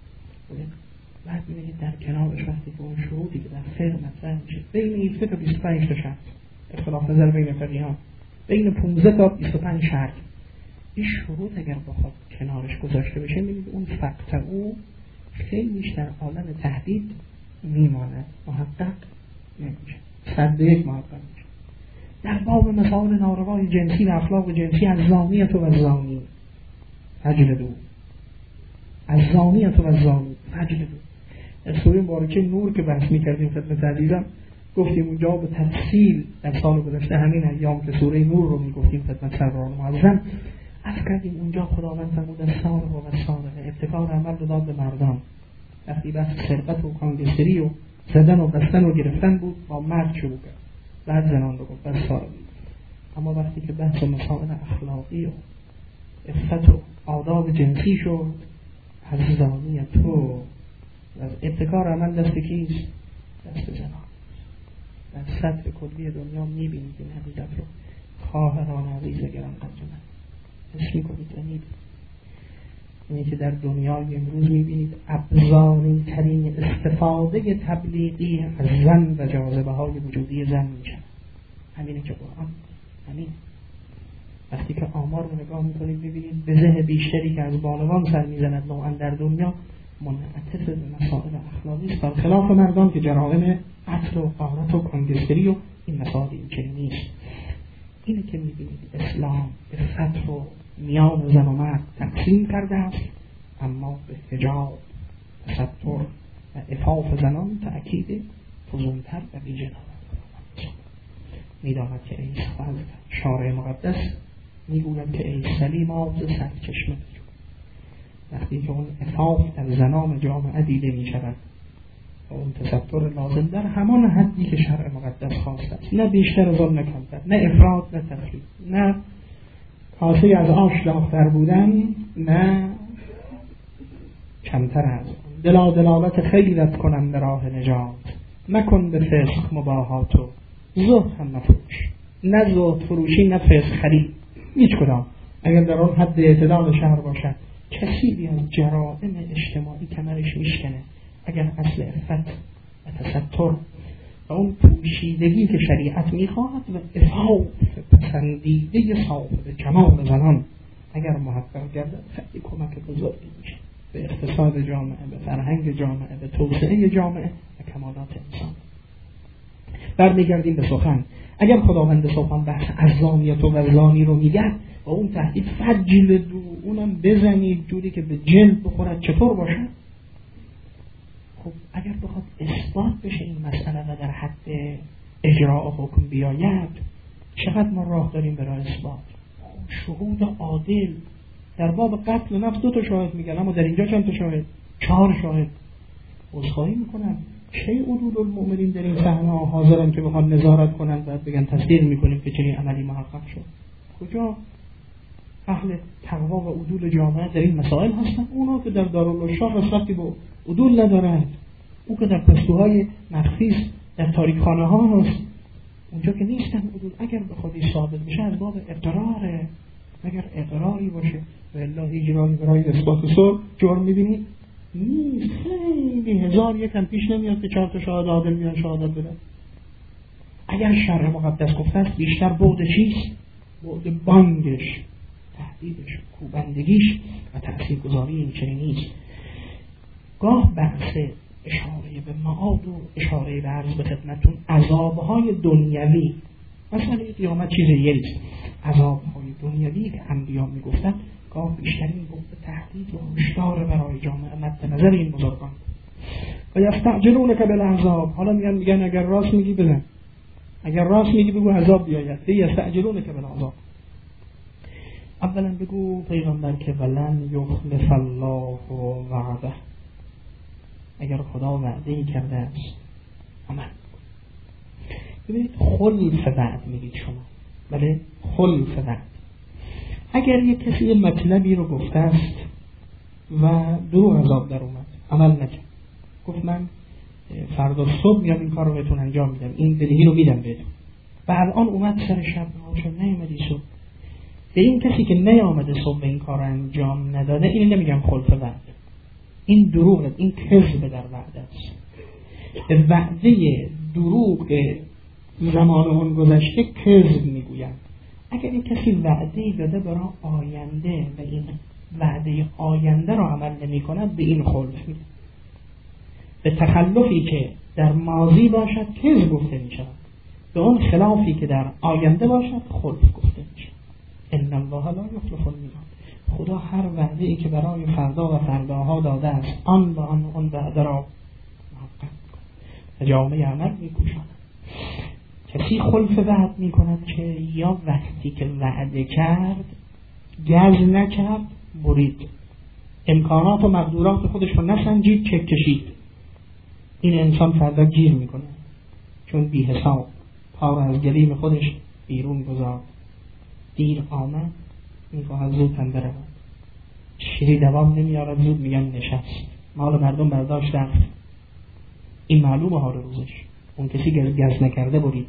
بعد می‌بینید در کنارش وقتی که اون شروطی که در فقه مطرح میشه بین 20 تا 25 تا شرط، اختلاف نظر بین فقیهان، بین 15 تا 25 شرط، این شروط اگر بخواد کنارش گذاشته بشه، می‌بینید اون فقط او خیلیش در عالم تهدید میماند، محقق نمیشه، 101 محقق میشه. در باب مسائل ناروای جنسی و اخلاق جنسی، الزامیت و الزانی فجلدو، الزامیت و الزانی فجلدو. در سوره مبارکه نور که بحث می‌کردیم خدمت عزیزان، گفتیم اونجا به تفصیل در سال گذشته همین ایام که سوره نور رو میگفتیم خدمت سروران معظم، عرض کردیم اونجا خداوند فرمود السارق و السارقه، ابتکار عمل رو داد به مردان. وقتی بحث سرقت و کانگستری و زدن و بستن و گرفتن بود، با مرد شروع کرد، بعد زنان رو گفت، بعد سارق. اما وقتی که بحث مسائل اخلاقی و عفت و آداب جنسی شد، از زانی تو از ابتکار عمل دست کیست؟ دست زنان. در سطح کلی دنیا میبینید این حقیقت رو، خواهران عزیز گران قدرمند حس میکنید و میبینید. اینه که در دنیای امروز میبینید ابزارین ترین استفاده تبلیغی از زن و جاذبه های وجودی زن میشن. همینه که قرآن همین. وقتی که آمار رو نگاه میکنید ببینید به ذهن بیشتری که از بانوان سر میزند نوعا در دنیا منعطف به مسائل اخلاقی است، برخلاف مردان که جرائم قتل و غارت و کانگستری و این مسائل این چنین نیست. اینه که میبینید اسلام عفت رو میان زن و مرد تقسیم کرده است، اما به حجاب، تستر و عفاف زنان تأکید فزونتر و بی‌جنایت می‌داند که ای شارع مقدس میگوید که ای سلیمات سرچشمه. وقتی که اون عفاف در زنان جامعه دیده می‌شود و اون تستر لازم در همان حدی که شرع مقدس خواسته است، نه بیشتر از آن نه کمتر، نه افراط نه تفریط، نه کاسه از آش لاغ‌تر بودن نه کمتر از آن. دلالت خیلی رد کنم به راه نجات، مکن به فسق مباهاتو، زهد هم نفروش، نه زهد فروشی نه فسق خرید، هیچ کدام. اگر در آن حد اعتدال شهر باشد کثیری از جرائم اجتماعی کمرش میشکنه اگر اصل عفت و تستر و اون پوشیدگی که شریعت میخواهد و عفاف پسندیده صاحب جمال زنان اگر محقق گردد خیلی کمک بزرگی میشه به اقتصاد جامعه، به فرهنگ جامعه، به توسعه جامعه و کمالات انسان. برمیگردیم به سخن. اگر خداوند سبحان بحث عزامیت و وزانی رو میگه و اون تهدید فجل دو اونم بزنید جوری که به جلد بخورد چطور باشه؟ خب اگر بخواد اثبات بشه این مسئله و در حد اجراء حکم بیاید چقدر ما راه داریم برای اثبات؟ شهود عادل در باب قتل نفس 2 شاهد میگن، اما در اینجا چند تا شاهد؟ 4 شاهد. عذرخواهی میکنن چه عدول المؤمنین در این صحنه حاضرن که بخوان نظارت کنن بعد بگن تصدیق میکنیم که چنین عملی محقق شد؟ کجا اهل تقوا و عدول جامعه در این مسائل هستن؟ اونا که در دارالشاه رسالتی با عدول ندارند، او که در پستوهای مخفی در تاریخخانه ها هست، اونجا که نیستن عدول. اگر بخواد ثابت بشه از باب اقراره، اگر اقراری باشه و الا هیچ راهی برای اثبات صلح جرم میبینید نیست. خیلی هزار یکم پیش نمیاد که 4 تا شاهد عادل میان شهادت بدن. اگر شرع مقدس گفته است بیشتر بعد چیست؟ بعد بانگش، تهدیدش، کوبندگیش و تاثیرگذاری این چنین نیست. گاه بحث اشاره به معاد و اشاره به عرض به خدمتون عذابهای دنیوی، مثلا قیامت چیز دیگه نیست، عذابهای دنیوی که انبیا میگفتن گاه بیشترین بود به تهدید و هشدار برای جامعه مد نظر این بزرگان. و یستعجلونک بالعذاب، حالا میگن اگر راست میگی بزن، اگر راست میگی بگو عذاب بیاید. یستعجلونک بالعذاب، اولا بگو پیغمبر که ولن یخلف الله وعده، اگر خدا وعده‌ای کرده است عمل. ببینید خلف وعد میگید شما، بله خلف وعد. اگر یک کسی یه مطلبی رو گفته است و دروغ عذاب در اومد، عمل نکرد، گفت من فردا صبح میام این کار رو بهتون انجام میدم، این بدهی رو میدم بهتون، و الان اومد سر شب نهاشم نیامدی صبح، به این کسی که نیامده صبح این کار رو انجام نداده این نمیگم خلف وعد، این دروغه، این کذب در وعده است. به وعده دروغ زمان اون گذشته کذب میگویند. اگر یک کسی وعده داده برای آینده و این وعده آینده رو عمل نمی کند به این خلف میده. به تخلفی که در ماضی باشد کذب گفته می شود، به اون خلافی که در آینده باشد خلف گفته می شود. ان الله لا یخلف المیعاد. خدا هر وعده ای که برای فردا و فرداها داده است آن به آن اون وعده را محقق و جامعه عمل می کوشاند. کسی خلف وعد می کند که یا وقتی که وعده کرد گز نکرد، برید امکانات و مقدورات خودش رو نسنجید، چک کشید، این انسان فردا گیر می کنه، چون بی حساب پا را از گلیم خودش بیرون گذارد. دیر آمد میخواهد زود هم برود، شیری دوام نمیارد زود میگن نشست، مال مردم برداشت رفت. این معلومه حال روزش. اون کسی گز نکرده برید.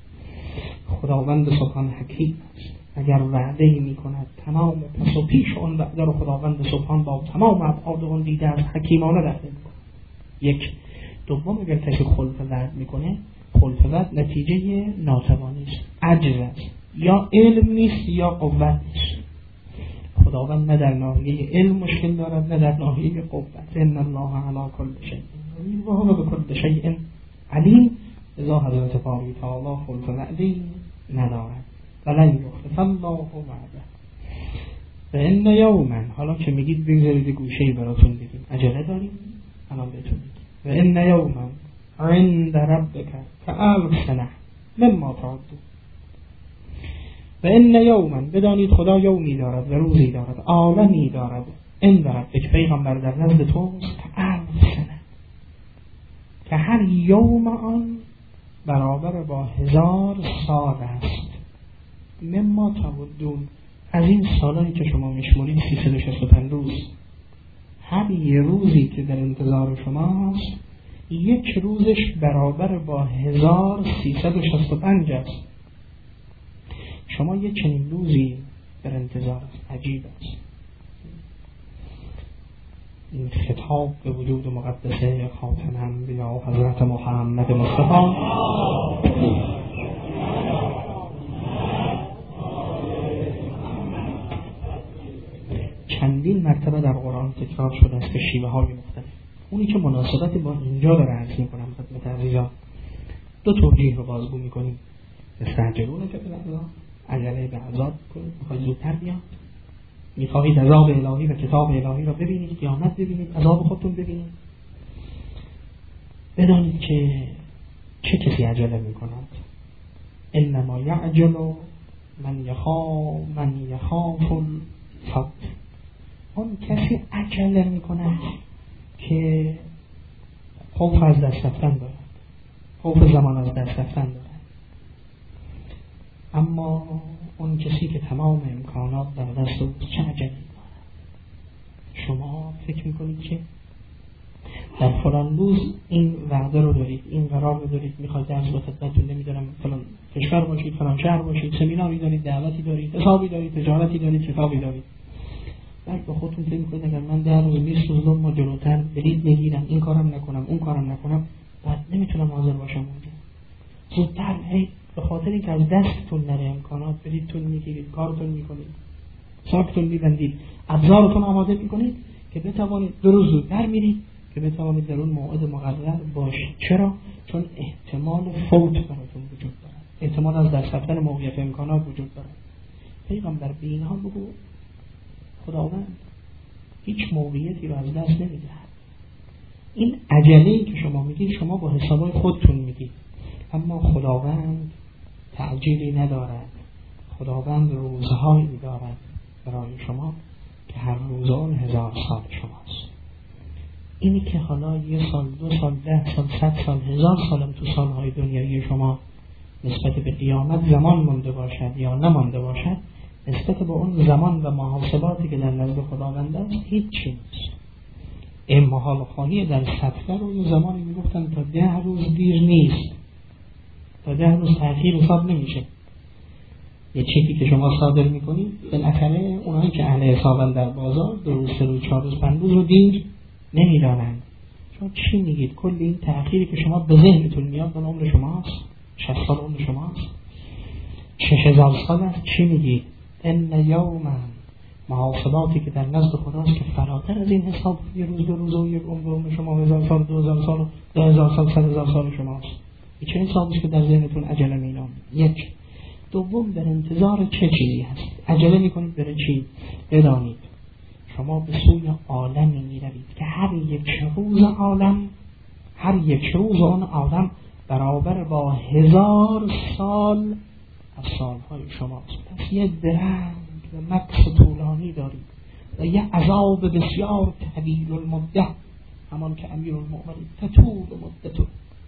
خداوند سبحان حکیم است، اگر وعده‌ای میکند تمام پس و پیش اون وعده رو خداوند سبحان با تمام ابعاد اون دیده از حکیمانه وعده میکنه. یک. دوم، اگر کسی خلف وعد میکنه، خلف وعد نتیجه ناتوانی است، عجز است، یا علم نیست یا قوت نیست. خداوند نه در ناحیه علم مشکل دارد نه در ناحیه قوت. ان الله علی کل شیء قدیر و هو بكل شیء علیم. لذا حضرت باری تعالی خلف وعدی ندارد. ولن یخلف الله وعده. و ان یوما، حالا که میگید بگذارید گوشه‌ای براتون بگیم، عجله داریم الان بهتون میگیم. و ان یوما عند ربک کألف سنه مما تعدون. و ان یوما، بدانید خدا یومی دارد و روزی دارد، عالمی دارد، عند ربک، پیغمبر در نزد توست، کألف سنه، که هر یوم آن برابر با 1000 سال است. مما تعدون، از این سالایی که شما میشمرید 365 روز، هر یه روزی که در انتظار شماست یک روزش برابر با 1365 است. شما یک چنین روزی در انتظار است. عجیب است. این خطاب به وجود مقدسه خاتم انبیا حضرت محمد مصطفی چندین مرتبه در قرآن تکرار شده است به شیوه های مختلف. اونی که مناسبت با اینجا داره عرض میکنم خدمت عزیزان، دو توجیه رو بازگو میکنیم. استعجلون که بالعذاب، عجله به عذاب کنید، میخواهید زودتر بیاد، میخواهید عذاب الهی و کتاب الهی را ببینید، قیامت ببینید، عذاب خودتون ببینید. بدانید که چه کسی عجله میکند. انما یعجل من یخاف الفوت. اون کسی عجله میکند که خوف از دست رفتن دارد، خوف زمان از دست رفتن دارد. اما اون کسی که تمام امکانات در دست اوست چه عجله دارد؟ شما فکر میکنید که در فلان روز این وعده رو دارید، این قرار رو دارید، میخواید درس به خدمتتون نمیدارم فلان کشور باشید، فلان شهر باشید، سمیناری دارید، دعوتی دارید، حسابی دارید، تجارتی دارید، کتابی دارید. بعد با خودتون فکر میکنید اگر من 10 روز 20 روز ما جلوتر بلیط نگیرم، این کارم نکنم، اون کارم نکنم، بعد نمیتونم حاضر باشم اونجا. زودتر به خاطر اینکه از دستتون نره امکانات، بلیطتون میگیرید، کارتون میکنید، ساکتون میبندید، ابزارتون آماده میکنید که بتوانید 2 روز زودتر میرید که بتوانید در اون موعد مقرر باشید. چرا؟ چون احتمال فوت براتون وجود داره، احتمال از دست رفتن موقعیت امکانات وجود داره. پیغمبر به اینها بگو خداوند هیچ موقعیتی رو از دست نمیدهد. این عجله‌ای که شما میگید شما با حسابای خودتون میگید، اما خداوند تعجیلی ندارد. خداوند روزهایی دارد برای شما که هر روز آن 1000 سال شماست. اینی که حالا 1 سال، 2 سال، 10 سال، 100 سال، 1000 سالم تو سالهای دنیایی شما نسبت به قیامت زمان مونده باشد یا نمانده باشد، نسبت به اون زمان و محاسباتی که در نزد خداوند است هیچ چیز نیست. این محال خواهی در صفحه رو یه زمانی میگفتن تا 10 روز دیر نیست، تا 10 روز تأخیر حساب نمیشه. یه چیزی که شما صادر میکنید بالاخره اونایی که اهل حسابن در بازار 2 روز، 3 روز، 4 روز، 5 روز رو دیر نمیدانند. شما چی میگید؟ کل این تأخیری که شما به ذهنتون میاد اون عمر شماست، 60 سال عمر شماست، 6000 سال است. چی میگید؟ ان یوما، محاسباتی که در نزد خداست که فراتر از این حساب، 1 روز، 2 روز و 1 عمر شما 1000 سال، 2000 سال، 10000 سال، 100000 سال شماست. این چه حسابی که در ذهنتون عجله مینام؟ یک. دوم، در انتظار چه چیزی هست؟ عجله میکنید برای چی؟ بدانید شما به سوی عالمی میروید که هر یک روز عالم، هر یک روز آن عالم برابر با 1000 سال از سالهای شماست. پس یه درنگ و مکس طولانی دارید و یه عذاب بسیار طویل المده، همان که امیر المؤمنین تطول مدته،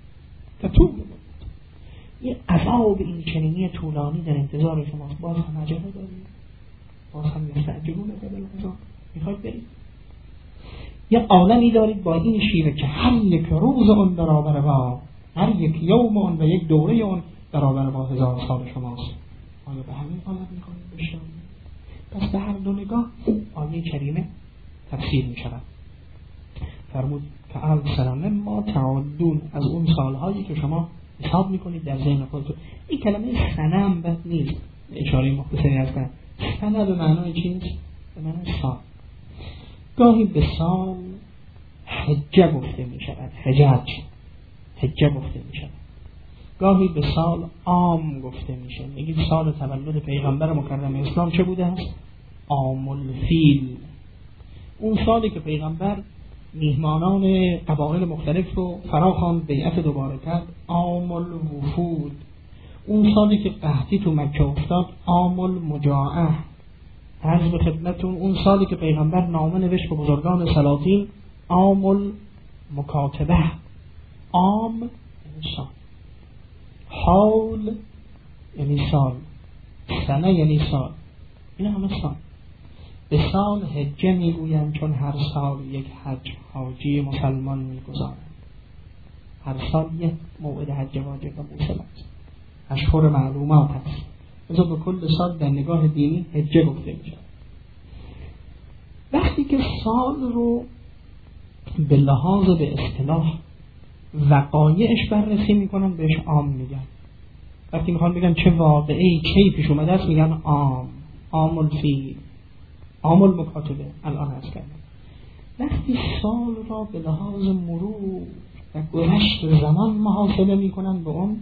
یه عذاب این چنینی طولانی در انتظار شماست. باز هم عجله دارید، باز هم یستعجلون بالعذاب، میخواید برید. یه عالمی دارید با این شیوه که هر یک روز اون برابر با هر یک یوم اون و یک دوره اون برابر با 1000 سال شماست. آیا به همین حالت میکنید بشنوید؟ پس به هر دو نگاه آیه کریمه تفسیر میشود. فرمود که السلام ما تعدون، از اون سالهایی که شما حساب میکنید در ذهن خودتون. این کلمه سنم بد نیست، اشاره مختصری از کنم. سنه به معنای چیست؟ به معنای سال. گاهی به سال حجه گفته میشود، حجه گفته میشود. گاهی به سال عام گفته میشه. میگید سال تولد پیغمبر مکرم اسلام چه بوده است؟ عام الفیل. اون سالی که پیغمبر میهمانان قبایل مختلف رو فراخواند، بیعت دوباره کرد، عام الوفود. اون سالی که قحطی تو مکه افتاد، عام المجاعه. عرض به خدمتون اون سالی که پیغمبر نامه نوشت به بزرگان سلاطین، عام المکاتبه. عام یعنی سال، حول یعنی سال، سنه یعنی سال، این همه سال. به سال حجه میگویند چون هر سال یک حج حاجی مسلمان میگذارند. هر سال یک موعد حج واجب و موصل است، اشهر معلومات است. لذا به کل سال در نگاه دینی حجه گفته میشه. وقتی که سال رو به لحاظ به اصطلاح وقایعش بررسی میکنن بهش عام میگن. وقتی میخوان بگن چه واقعی چه پیش اومده است میگن عام الفیل، عام المکاتبه. الان هست کردن وقتی سال را به لحاظ مرور و گذشت زمان محاسبه میکنن به اون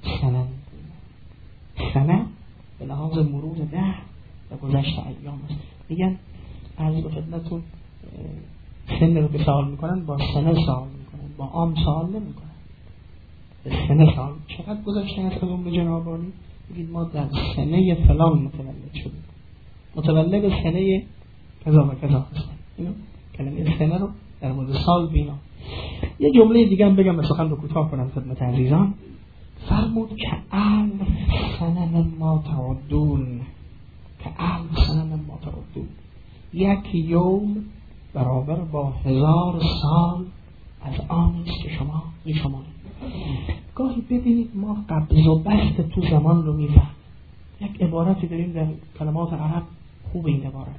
سنه به لحاظ مرور ده و گذشت ایام است. میگن عرض به خدمتتون سن رو به سال میکنن، با سنه سال میکنن، با عام سال نمیکنن، به سنه سال. چقدر گذشته است از عمر جنابانی؟ بگید ما در سنه فلان متولد شدیم، متولد سنه کذا و کذا هستن. اینو کلمه سنه رو در مورد سال بینا. یه جمله دیگه هم بگم، سخن رو کوتاه کنم خدمت عزیزان. فرمود که الف سنه ما تعدون، که الف سنه ما تعدون، یک یوم برابر با 1000 سال از آن است که شما میشمارید. گاهی ببینید ما قبض و بسط تو زمان رو میفهم. یک عبارتی داریم در کلمات عرب، خوب این عبارت،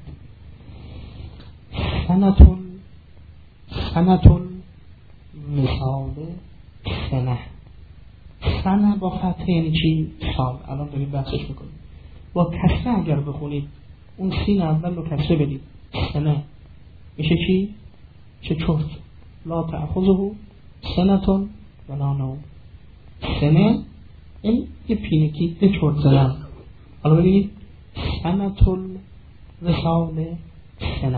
سنتون مثال سنه. سنه با فتحه یعنی چی؟ سال. الان داریم بحثش میکنیم. با کسره اگر بخونید، اون سین اول رو کسره بدید، سنه میشه چی؟ چه چرت. لا تأخذه سنتون ولا نوم. سنه این یه پینکی، یه چرت زدن. حالا ببینید سنتون مثال سنه،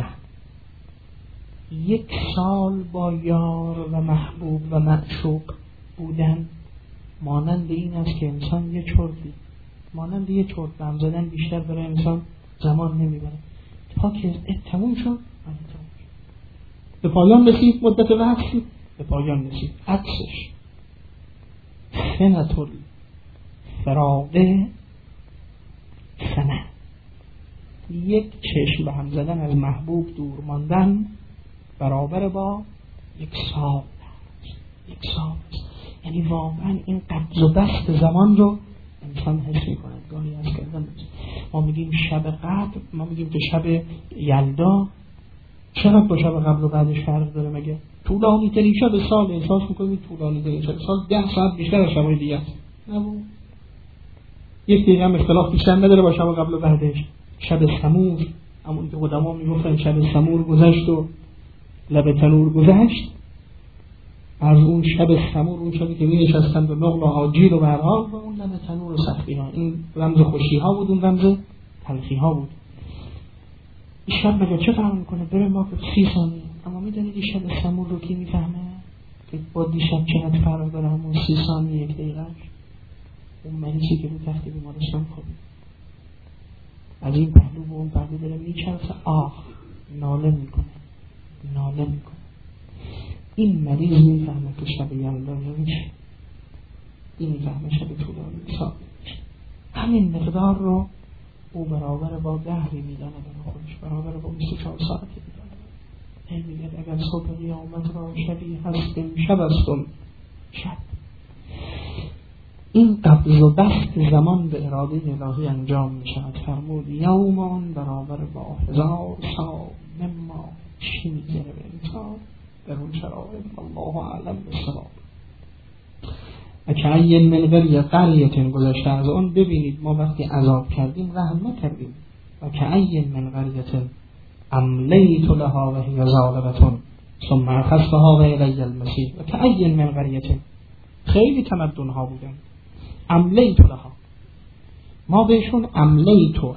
یک سال با یار و محبوب و معشوق بودن مانند این است که انسان یه چرتی، مانند یه چرت بم زدن بیشتر برای انسان زمان نمیبره. تا که تموم شد به پایان رسید، مدت وقتی به پایان رسید. عکسش سنتول فراغه سنه، یک چشم به هم زدن از محبوب دور ماندن برابر با یک سال. یعنی واقعا این قبض و بسط زمان رو انسان حس میکنه. گاهی از کردن ما میگیم شب قدر، ما میگیم که شب یلدا، چقدر با شب قبل و بعدش فرق داره؟ مگه طولانی ترین شب سال احساس میکنید؟ طولانی ترین شب سال 10 ساعت بیشتر از شبای دیگه است. نبود یک دقیقه هم اختلاف بیشتر نداره با شب قبل و بعدش. شب سمور، همون که قدما میگفتن شب سمور گذشت و لب تنور گذشت، از اون شب سمور، اون شبی که می نشستند و نقل و آجیل و برها و اون لب تنور و سختی ها، این رمز خوشی ها بود، اون رمز تلخی ها بود. این شب بگه چه فرق میکنه؟ بره ما که 30 ثانیه. اما میدونید این شب سمور رو کی میفهمه؟ که با دیشب چقدر فرق داره همون 30 ثانیه 1 دقیقهش. اون مریضی که رو تخت بیمارستان خوابید از این پهلو به اون پهلو داره میچرخه، ناله میکنه. این مریض میفهمه که شب یلدا میشه، این میفهمه شب طولانی سال. همین مقدار رو او برابر با دهری میدانه برای خودش، برابر با 24 ساعتی میدانه. این میگه اگر صبح قیامت را شبی هستیم شب هستم شب. این قبض و بسط زمان به اراده الهی انجام میشود. فرمود یومان برابر با 1000 سال. مما چی میگه به انسان در اون شرایط؟ الله اعلم بالصواب. اکعین من قریة گذشته از اون. ببینید ما وقتی عذاب کردیم رحم نکردیم. اکعین من قریة املیت لها و هی ظالمة ثم اخذتها و الی المصیر. اکعین من قریة، خیلی تمدن ها بودن. املیت لها، ما بهشون املیتو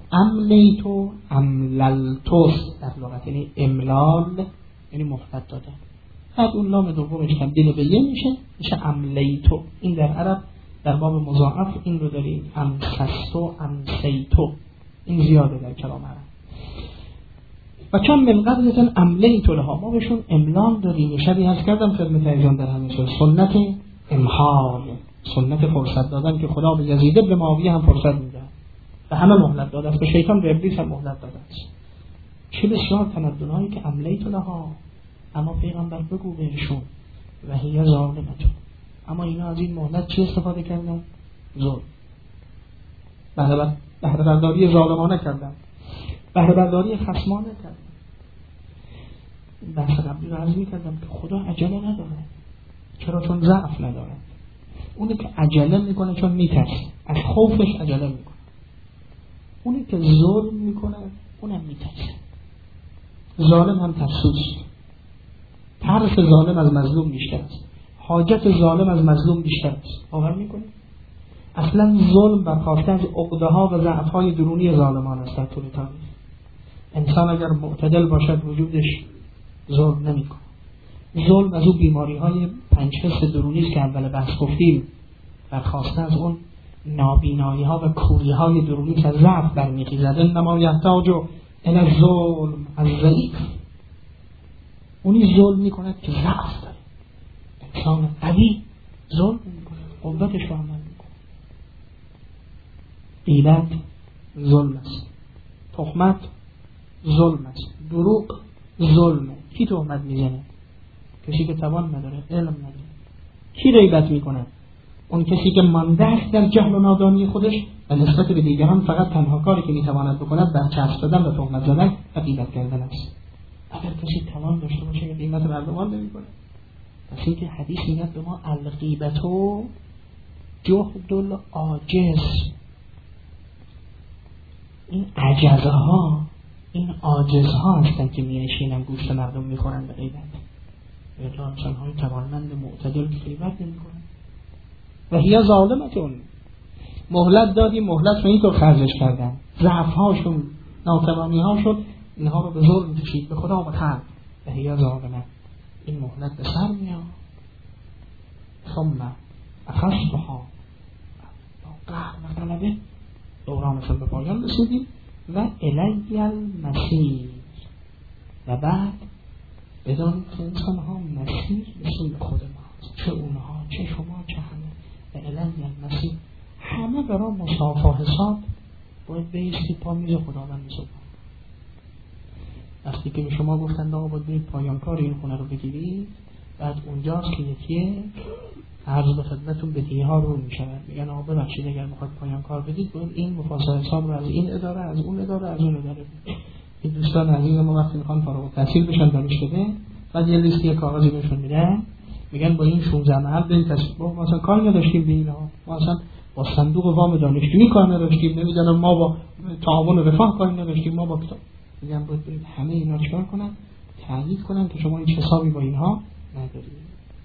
امللتوست در لغت، یعنی املال یعنی مهلت دادن. بعد اون لام دومش تبدیل به یه میشه املیتو. این در عرب در باب مضاعف این رو داریم، امسستو امسیتو، این زیاده در کلام عرب. و چون من قبلتن املیتو لها، ما بهشون املال داریم. شبیه هست کردم خدمت عزیزان در همین سنت امحال، سنت فرصت دادن که خدا به یزید ابن معاویه هم فرصت میده، به همه مهلت داده است، به شیطان به ابلیس هم مهلت داده است. چه بسیار تمدن‌هایی که املیت لها، اما پیغمبر بگو بهشون و هی ظالمة، اما اینا از این مهلت چی استفاده کردن؟ ظلم، بهره برداری ظالمانه کردن، بهره برداری خصمانه کردن. بحث قبلی رو عرض می‌کردم که خدا عجله نداره. چرا؟ چون ضعف نداره. اونی که عجله میکنه چون میترسه، از خوفش عجله میکنه. اونی که ظلم میکنه اونم میترسه. ظالم هم ترسوست. ترس ظالم از مظلوم بیشتر است. حاجت ظالم از مظلوم بیشتر است. باور میکنه؟ اصلا ظلم برخواسته از عقده‌ها و ضعف‌های درونی ظالمان است در طول تاریخ. انسان اگر معتدل باشد وجودش ظلم نمیکنه. ظلم از اون بیماری‌های پنج حس درونی است که اول بحث گفتیم، برخواسته از اون نابینایی‌ها و کوری‌های درونی که از ضعف برمی‌خیزد. انما یحتاج الی الظلم الضعیف. اونی ظلم می‌کند که ضعف داره. انسان قوی ظلم می‌کنه، قوتش رو عمل می‌کنه. غیبت ظلم است، تهمت ظلم است، دروغ ظلمه. کی تهمت میزنه؟ کسی که توان نداره، علم نداره. کی غیبت میکنه؟ اون کسی که مانده است در جهل و نادانی خودش و نسبت به دیگران فقط تنها کاری که میتواند بکند برچسب دادن و تهمت زدن و غیبت کردن است. اگر کسی توان داشته باشه که غیبت مردمان نمیکنه. پس اینکه حدیث میگه به ما الغیبتو جهد العاجز. این عجزها، این عاجزها هستن که میشینن گوشت مردم میخورن به غیبت. یا انسان‌های توانمند معتدل غیبت نمی‌کنن. و هی ظالمتون. مهلت دادیم، مهلت رو اینطور خرجش کردن، ضعف‌هاشون، ناتوانی‌هاشون اینها رو به ظلم کشید به خدا و خلق. و هی ظالمه. این مهلت به سر میاد. ثم اخذتها با قهر و غلبه دورانشون به پایان رسیدیم و الی المصیر. و بعد بدانید که انسان ها مسیر رسول خود ما، چه اونها چه شما چه همه. و الی المصیر، همه برای مصافحه و حساب باید بیستید پا میز خداوند میزد. وقتی که به شما گفتند آقا باید برید پایانکار این خونه رو بگیرید، بعد اونجاست که یکی عرض به خدمتون بدهی ها رو میشود. میگن آقا ببخشید اگر میخواید پایانکار بدید باید این مفاصل حساب رو از این اداره، از اون اداره، از اون اداره بدید. این دوستان عزیز ما وقتی میخوان فارغ التحصیل بشن دانشکده، بعد یه لیستی کاغذی بهشون میدن، میگن با این 16 محل برید تصمیم. ما مثلا کاری نداشتیم به اینا، ما اصلا با صندوق وام دانشجویی کار نداشتیم، نمیدونم ما با تعاون رفاه کاری نداشتیم، ما با کتاب. میگن باید برید همه اینا چیکار کنن؟ تایید کنن که شما هیچ حسابی با اینها ندارید.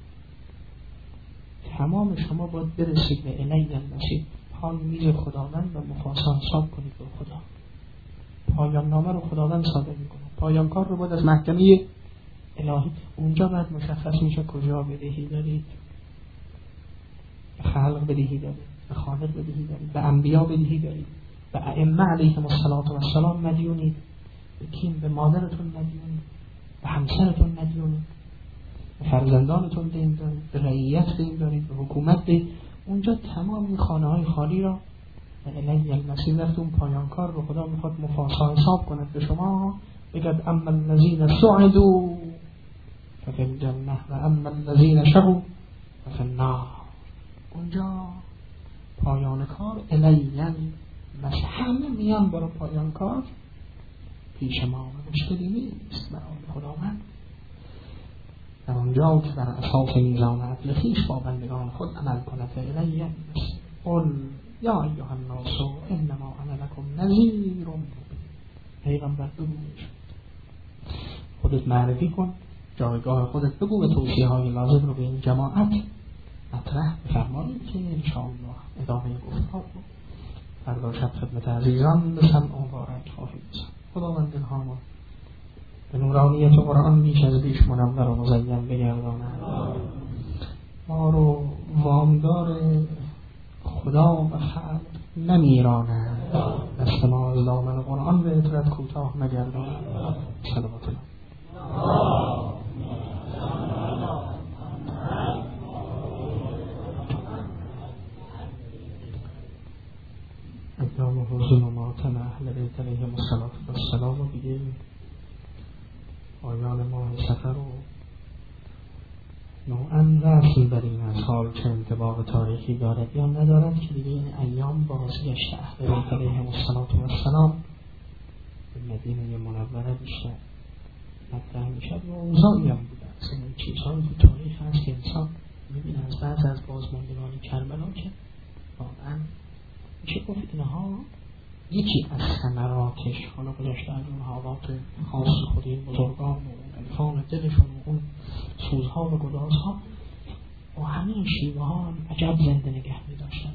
تمام شما باید برسید به الی المصیر، پای میز خداوند و مفاصله حساب کنید با خدا. پایان نامه رو خداوند صادر میکنه. پایان کار رو باید از محکمه الهی، اونجا باید مشخص میشه کجا بدهی دارید. به خلق بدهی دارید، به خالق بدهی دارید، به انبیا بدهی دارید، به ائمه علیهم السلام مدیونید، به کیم؟ به مادرتون مدیونید، به همسرتون مدیونید، به فرزندانتون دین دارید، به رعیت دین دارید، به حکومت دین. اونجا تمام این خانه های خالی را الی المصیر رفت. اون پایانکار رو خدا میخواد مفاصله حساب کند به شما، بگد اما الذین سعدوا ففی الجنه و اما الذین شقوا ففی النار. اونجا پایان کار الی المصیر، همه میان برای پایان کار پیش ما، مشکلی نیست برای خداوند. در اونجا که بر اساس میزان عدل خویش با بندگان خود عمل کند. الی المصیر قل یا ایها الناس انما انا لکم نذیر. پیغمبر بگویش، خودت معرفی کن، جایگاه خودت بگو و توصیه های لازم رو به این جماعت مطرح بفرمایید که انشاءالله ادامه گفتار رو فردا شب خدمت عزیزان به سمع و بارک خواهید رساند. خداوند دلها ما به نورانیت قرآن بیش از بیش منور و مزین بگرداند. ما رو وامدار خدا و خلق نمیراند، دست ما از دامن قرآن به اطرت کوتاه نگرداند. صلوات الله. ایام حزن و ماتم اهل بیت علیهم السلام و دیگه آیان ماه سفر و نوعا رسم بر این از حال چه انطباق تاریخی دارد یا ندارد که دیگه این ایام بازگشت اهل بیت علیهم السلام به مدینه منوره بیشتر مطرح میشد و اوضاعی هم بوده. اصلا این چیزهایی تو تاریخ هست که انسان میبینه از بعض از بازماندگان کربلا که واقعا میشه گفت اینها یکی از ثمراتش، حالا گذاشته از اون حالات خاص خود این بزرگان و عرفان دلشون و اون سوزها و گدازها و همین شیوه ها هم عجب زنده نگه می داشتن.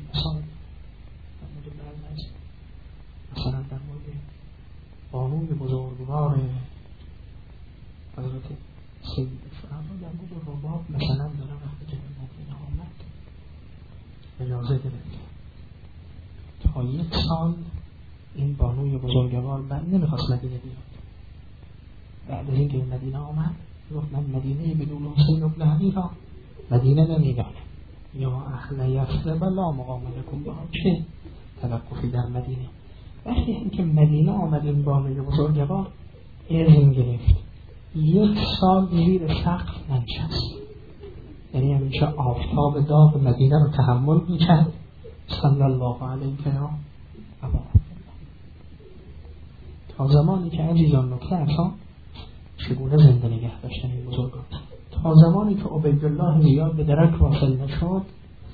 مثلا در مورد بانوی بزرگوار حضرت سید شهدا در مورد رباب مثلا داره وقتی که به مدینه آمد اجازه گرفت تا 1 سال این بانوی بزرگوار بعد نمیخواست مدینه بیاد. بعد از اینکه به مدینه آمد گفت من مدینه بدون حسین ابن علی را مدینه نمیدانم، یا اهل یثرب لا مقام لکم بها، چه توقفی در مدینه. وقتی اینکه مدینه آمد این بانوی بزرگوار اذن گرفت 1 سال زیر سقف ننشست، یعنی همیشه آفتاب داغ مدینه رو تحمل میکرد. صلی الله علیه و آله. تا زمانی که عزیزان نکته اصلا چگونه زنده نگه داشتن این بزرگان، تا زمانی که عبیدالله زیاد به درک واصل نشد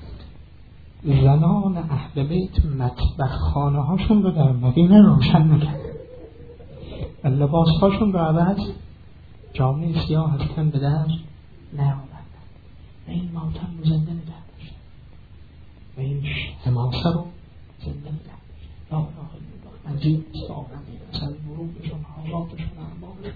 زنان اهل بیت مطبخ خانه هاشون رو در مدینه روشن نکرد و لباس هاشون رو عوض جامعه سیاه از تن به در نیاوردن و این ماتم رو زنده نگه داشتن و این حماسه رو زنده نگه داشتن. لا اله الا الله. عجیب است واقعا اصلا ورودشون، حالاتشون، اعمالشون.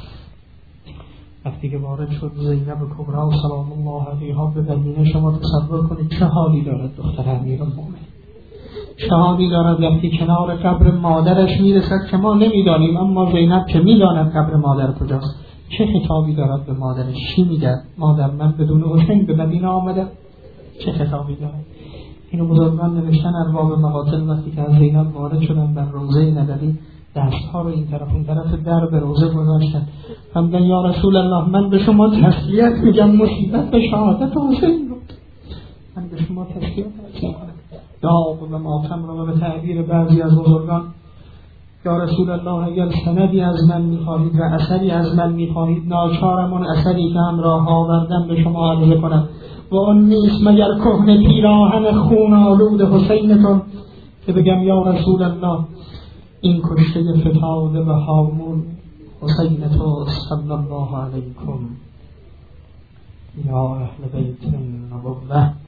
وقتی که وارد شد زینب کبرا سلام الله علیها به مدینه، شما تصور کنید چه حالی دارد دختر امیرالمومنین، چه حالی دارد وقتی کنار قبر مادرش میرسد که ما نمیدانیم، اما زینب که میداند قبر مادر کجاست، چه خطابی دارد به مادرش، چی میگه؟ مادر من بدون حسین به مدینه آمدم، چه خطابی دارد؟ اینو بزرگان نوشتن ارباب مقاتل وقتی که از زینب وارد شدن در روضه نبوی دستها رو این طرف اون طرف در به روضه گذاشتن، همدن یا رسول الله من به شما تسلیت میگم مصیبت به شهادت حسین بود، من به شما تسلیت میگم. داغ و ماتم رو به تعبیر بعضی از بزرگان یا رسول الله اگر سندی از من میخواهید و اثری از من میخواهید ناچارم اون اثری که همراه آوردم به شما عرضه کنم و اون نیست مگر کهنه پیراهن خون آلود حسینتون که بگم یا رسول الله این کشته فتاده و هامون حسین تو صلی الله علیکم یا اهل بیت النبوة.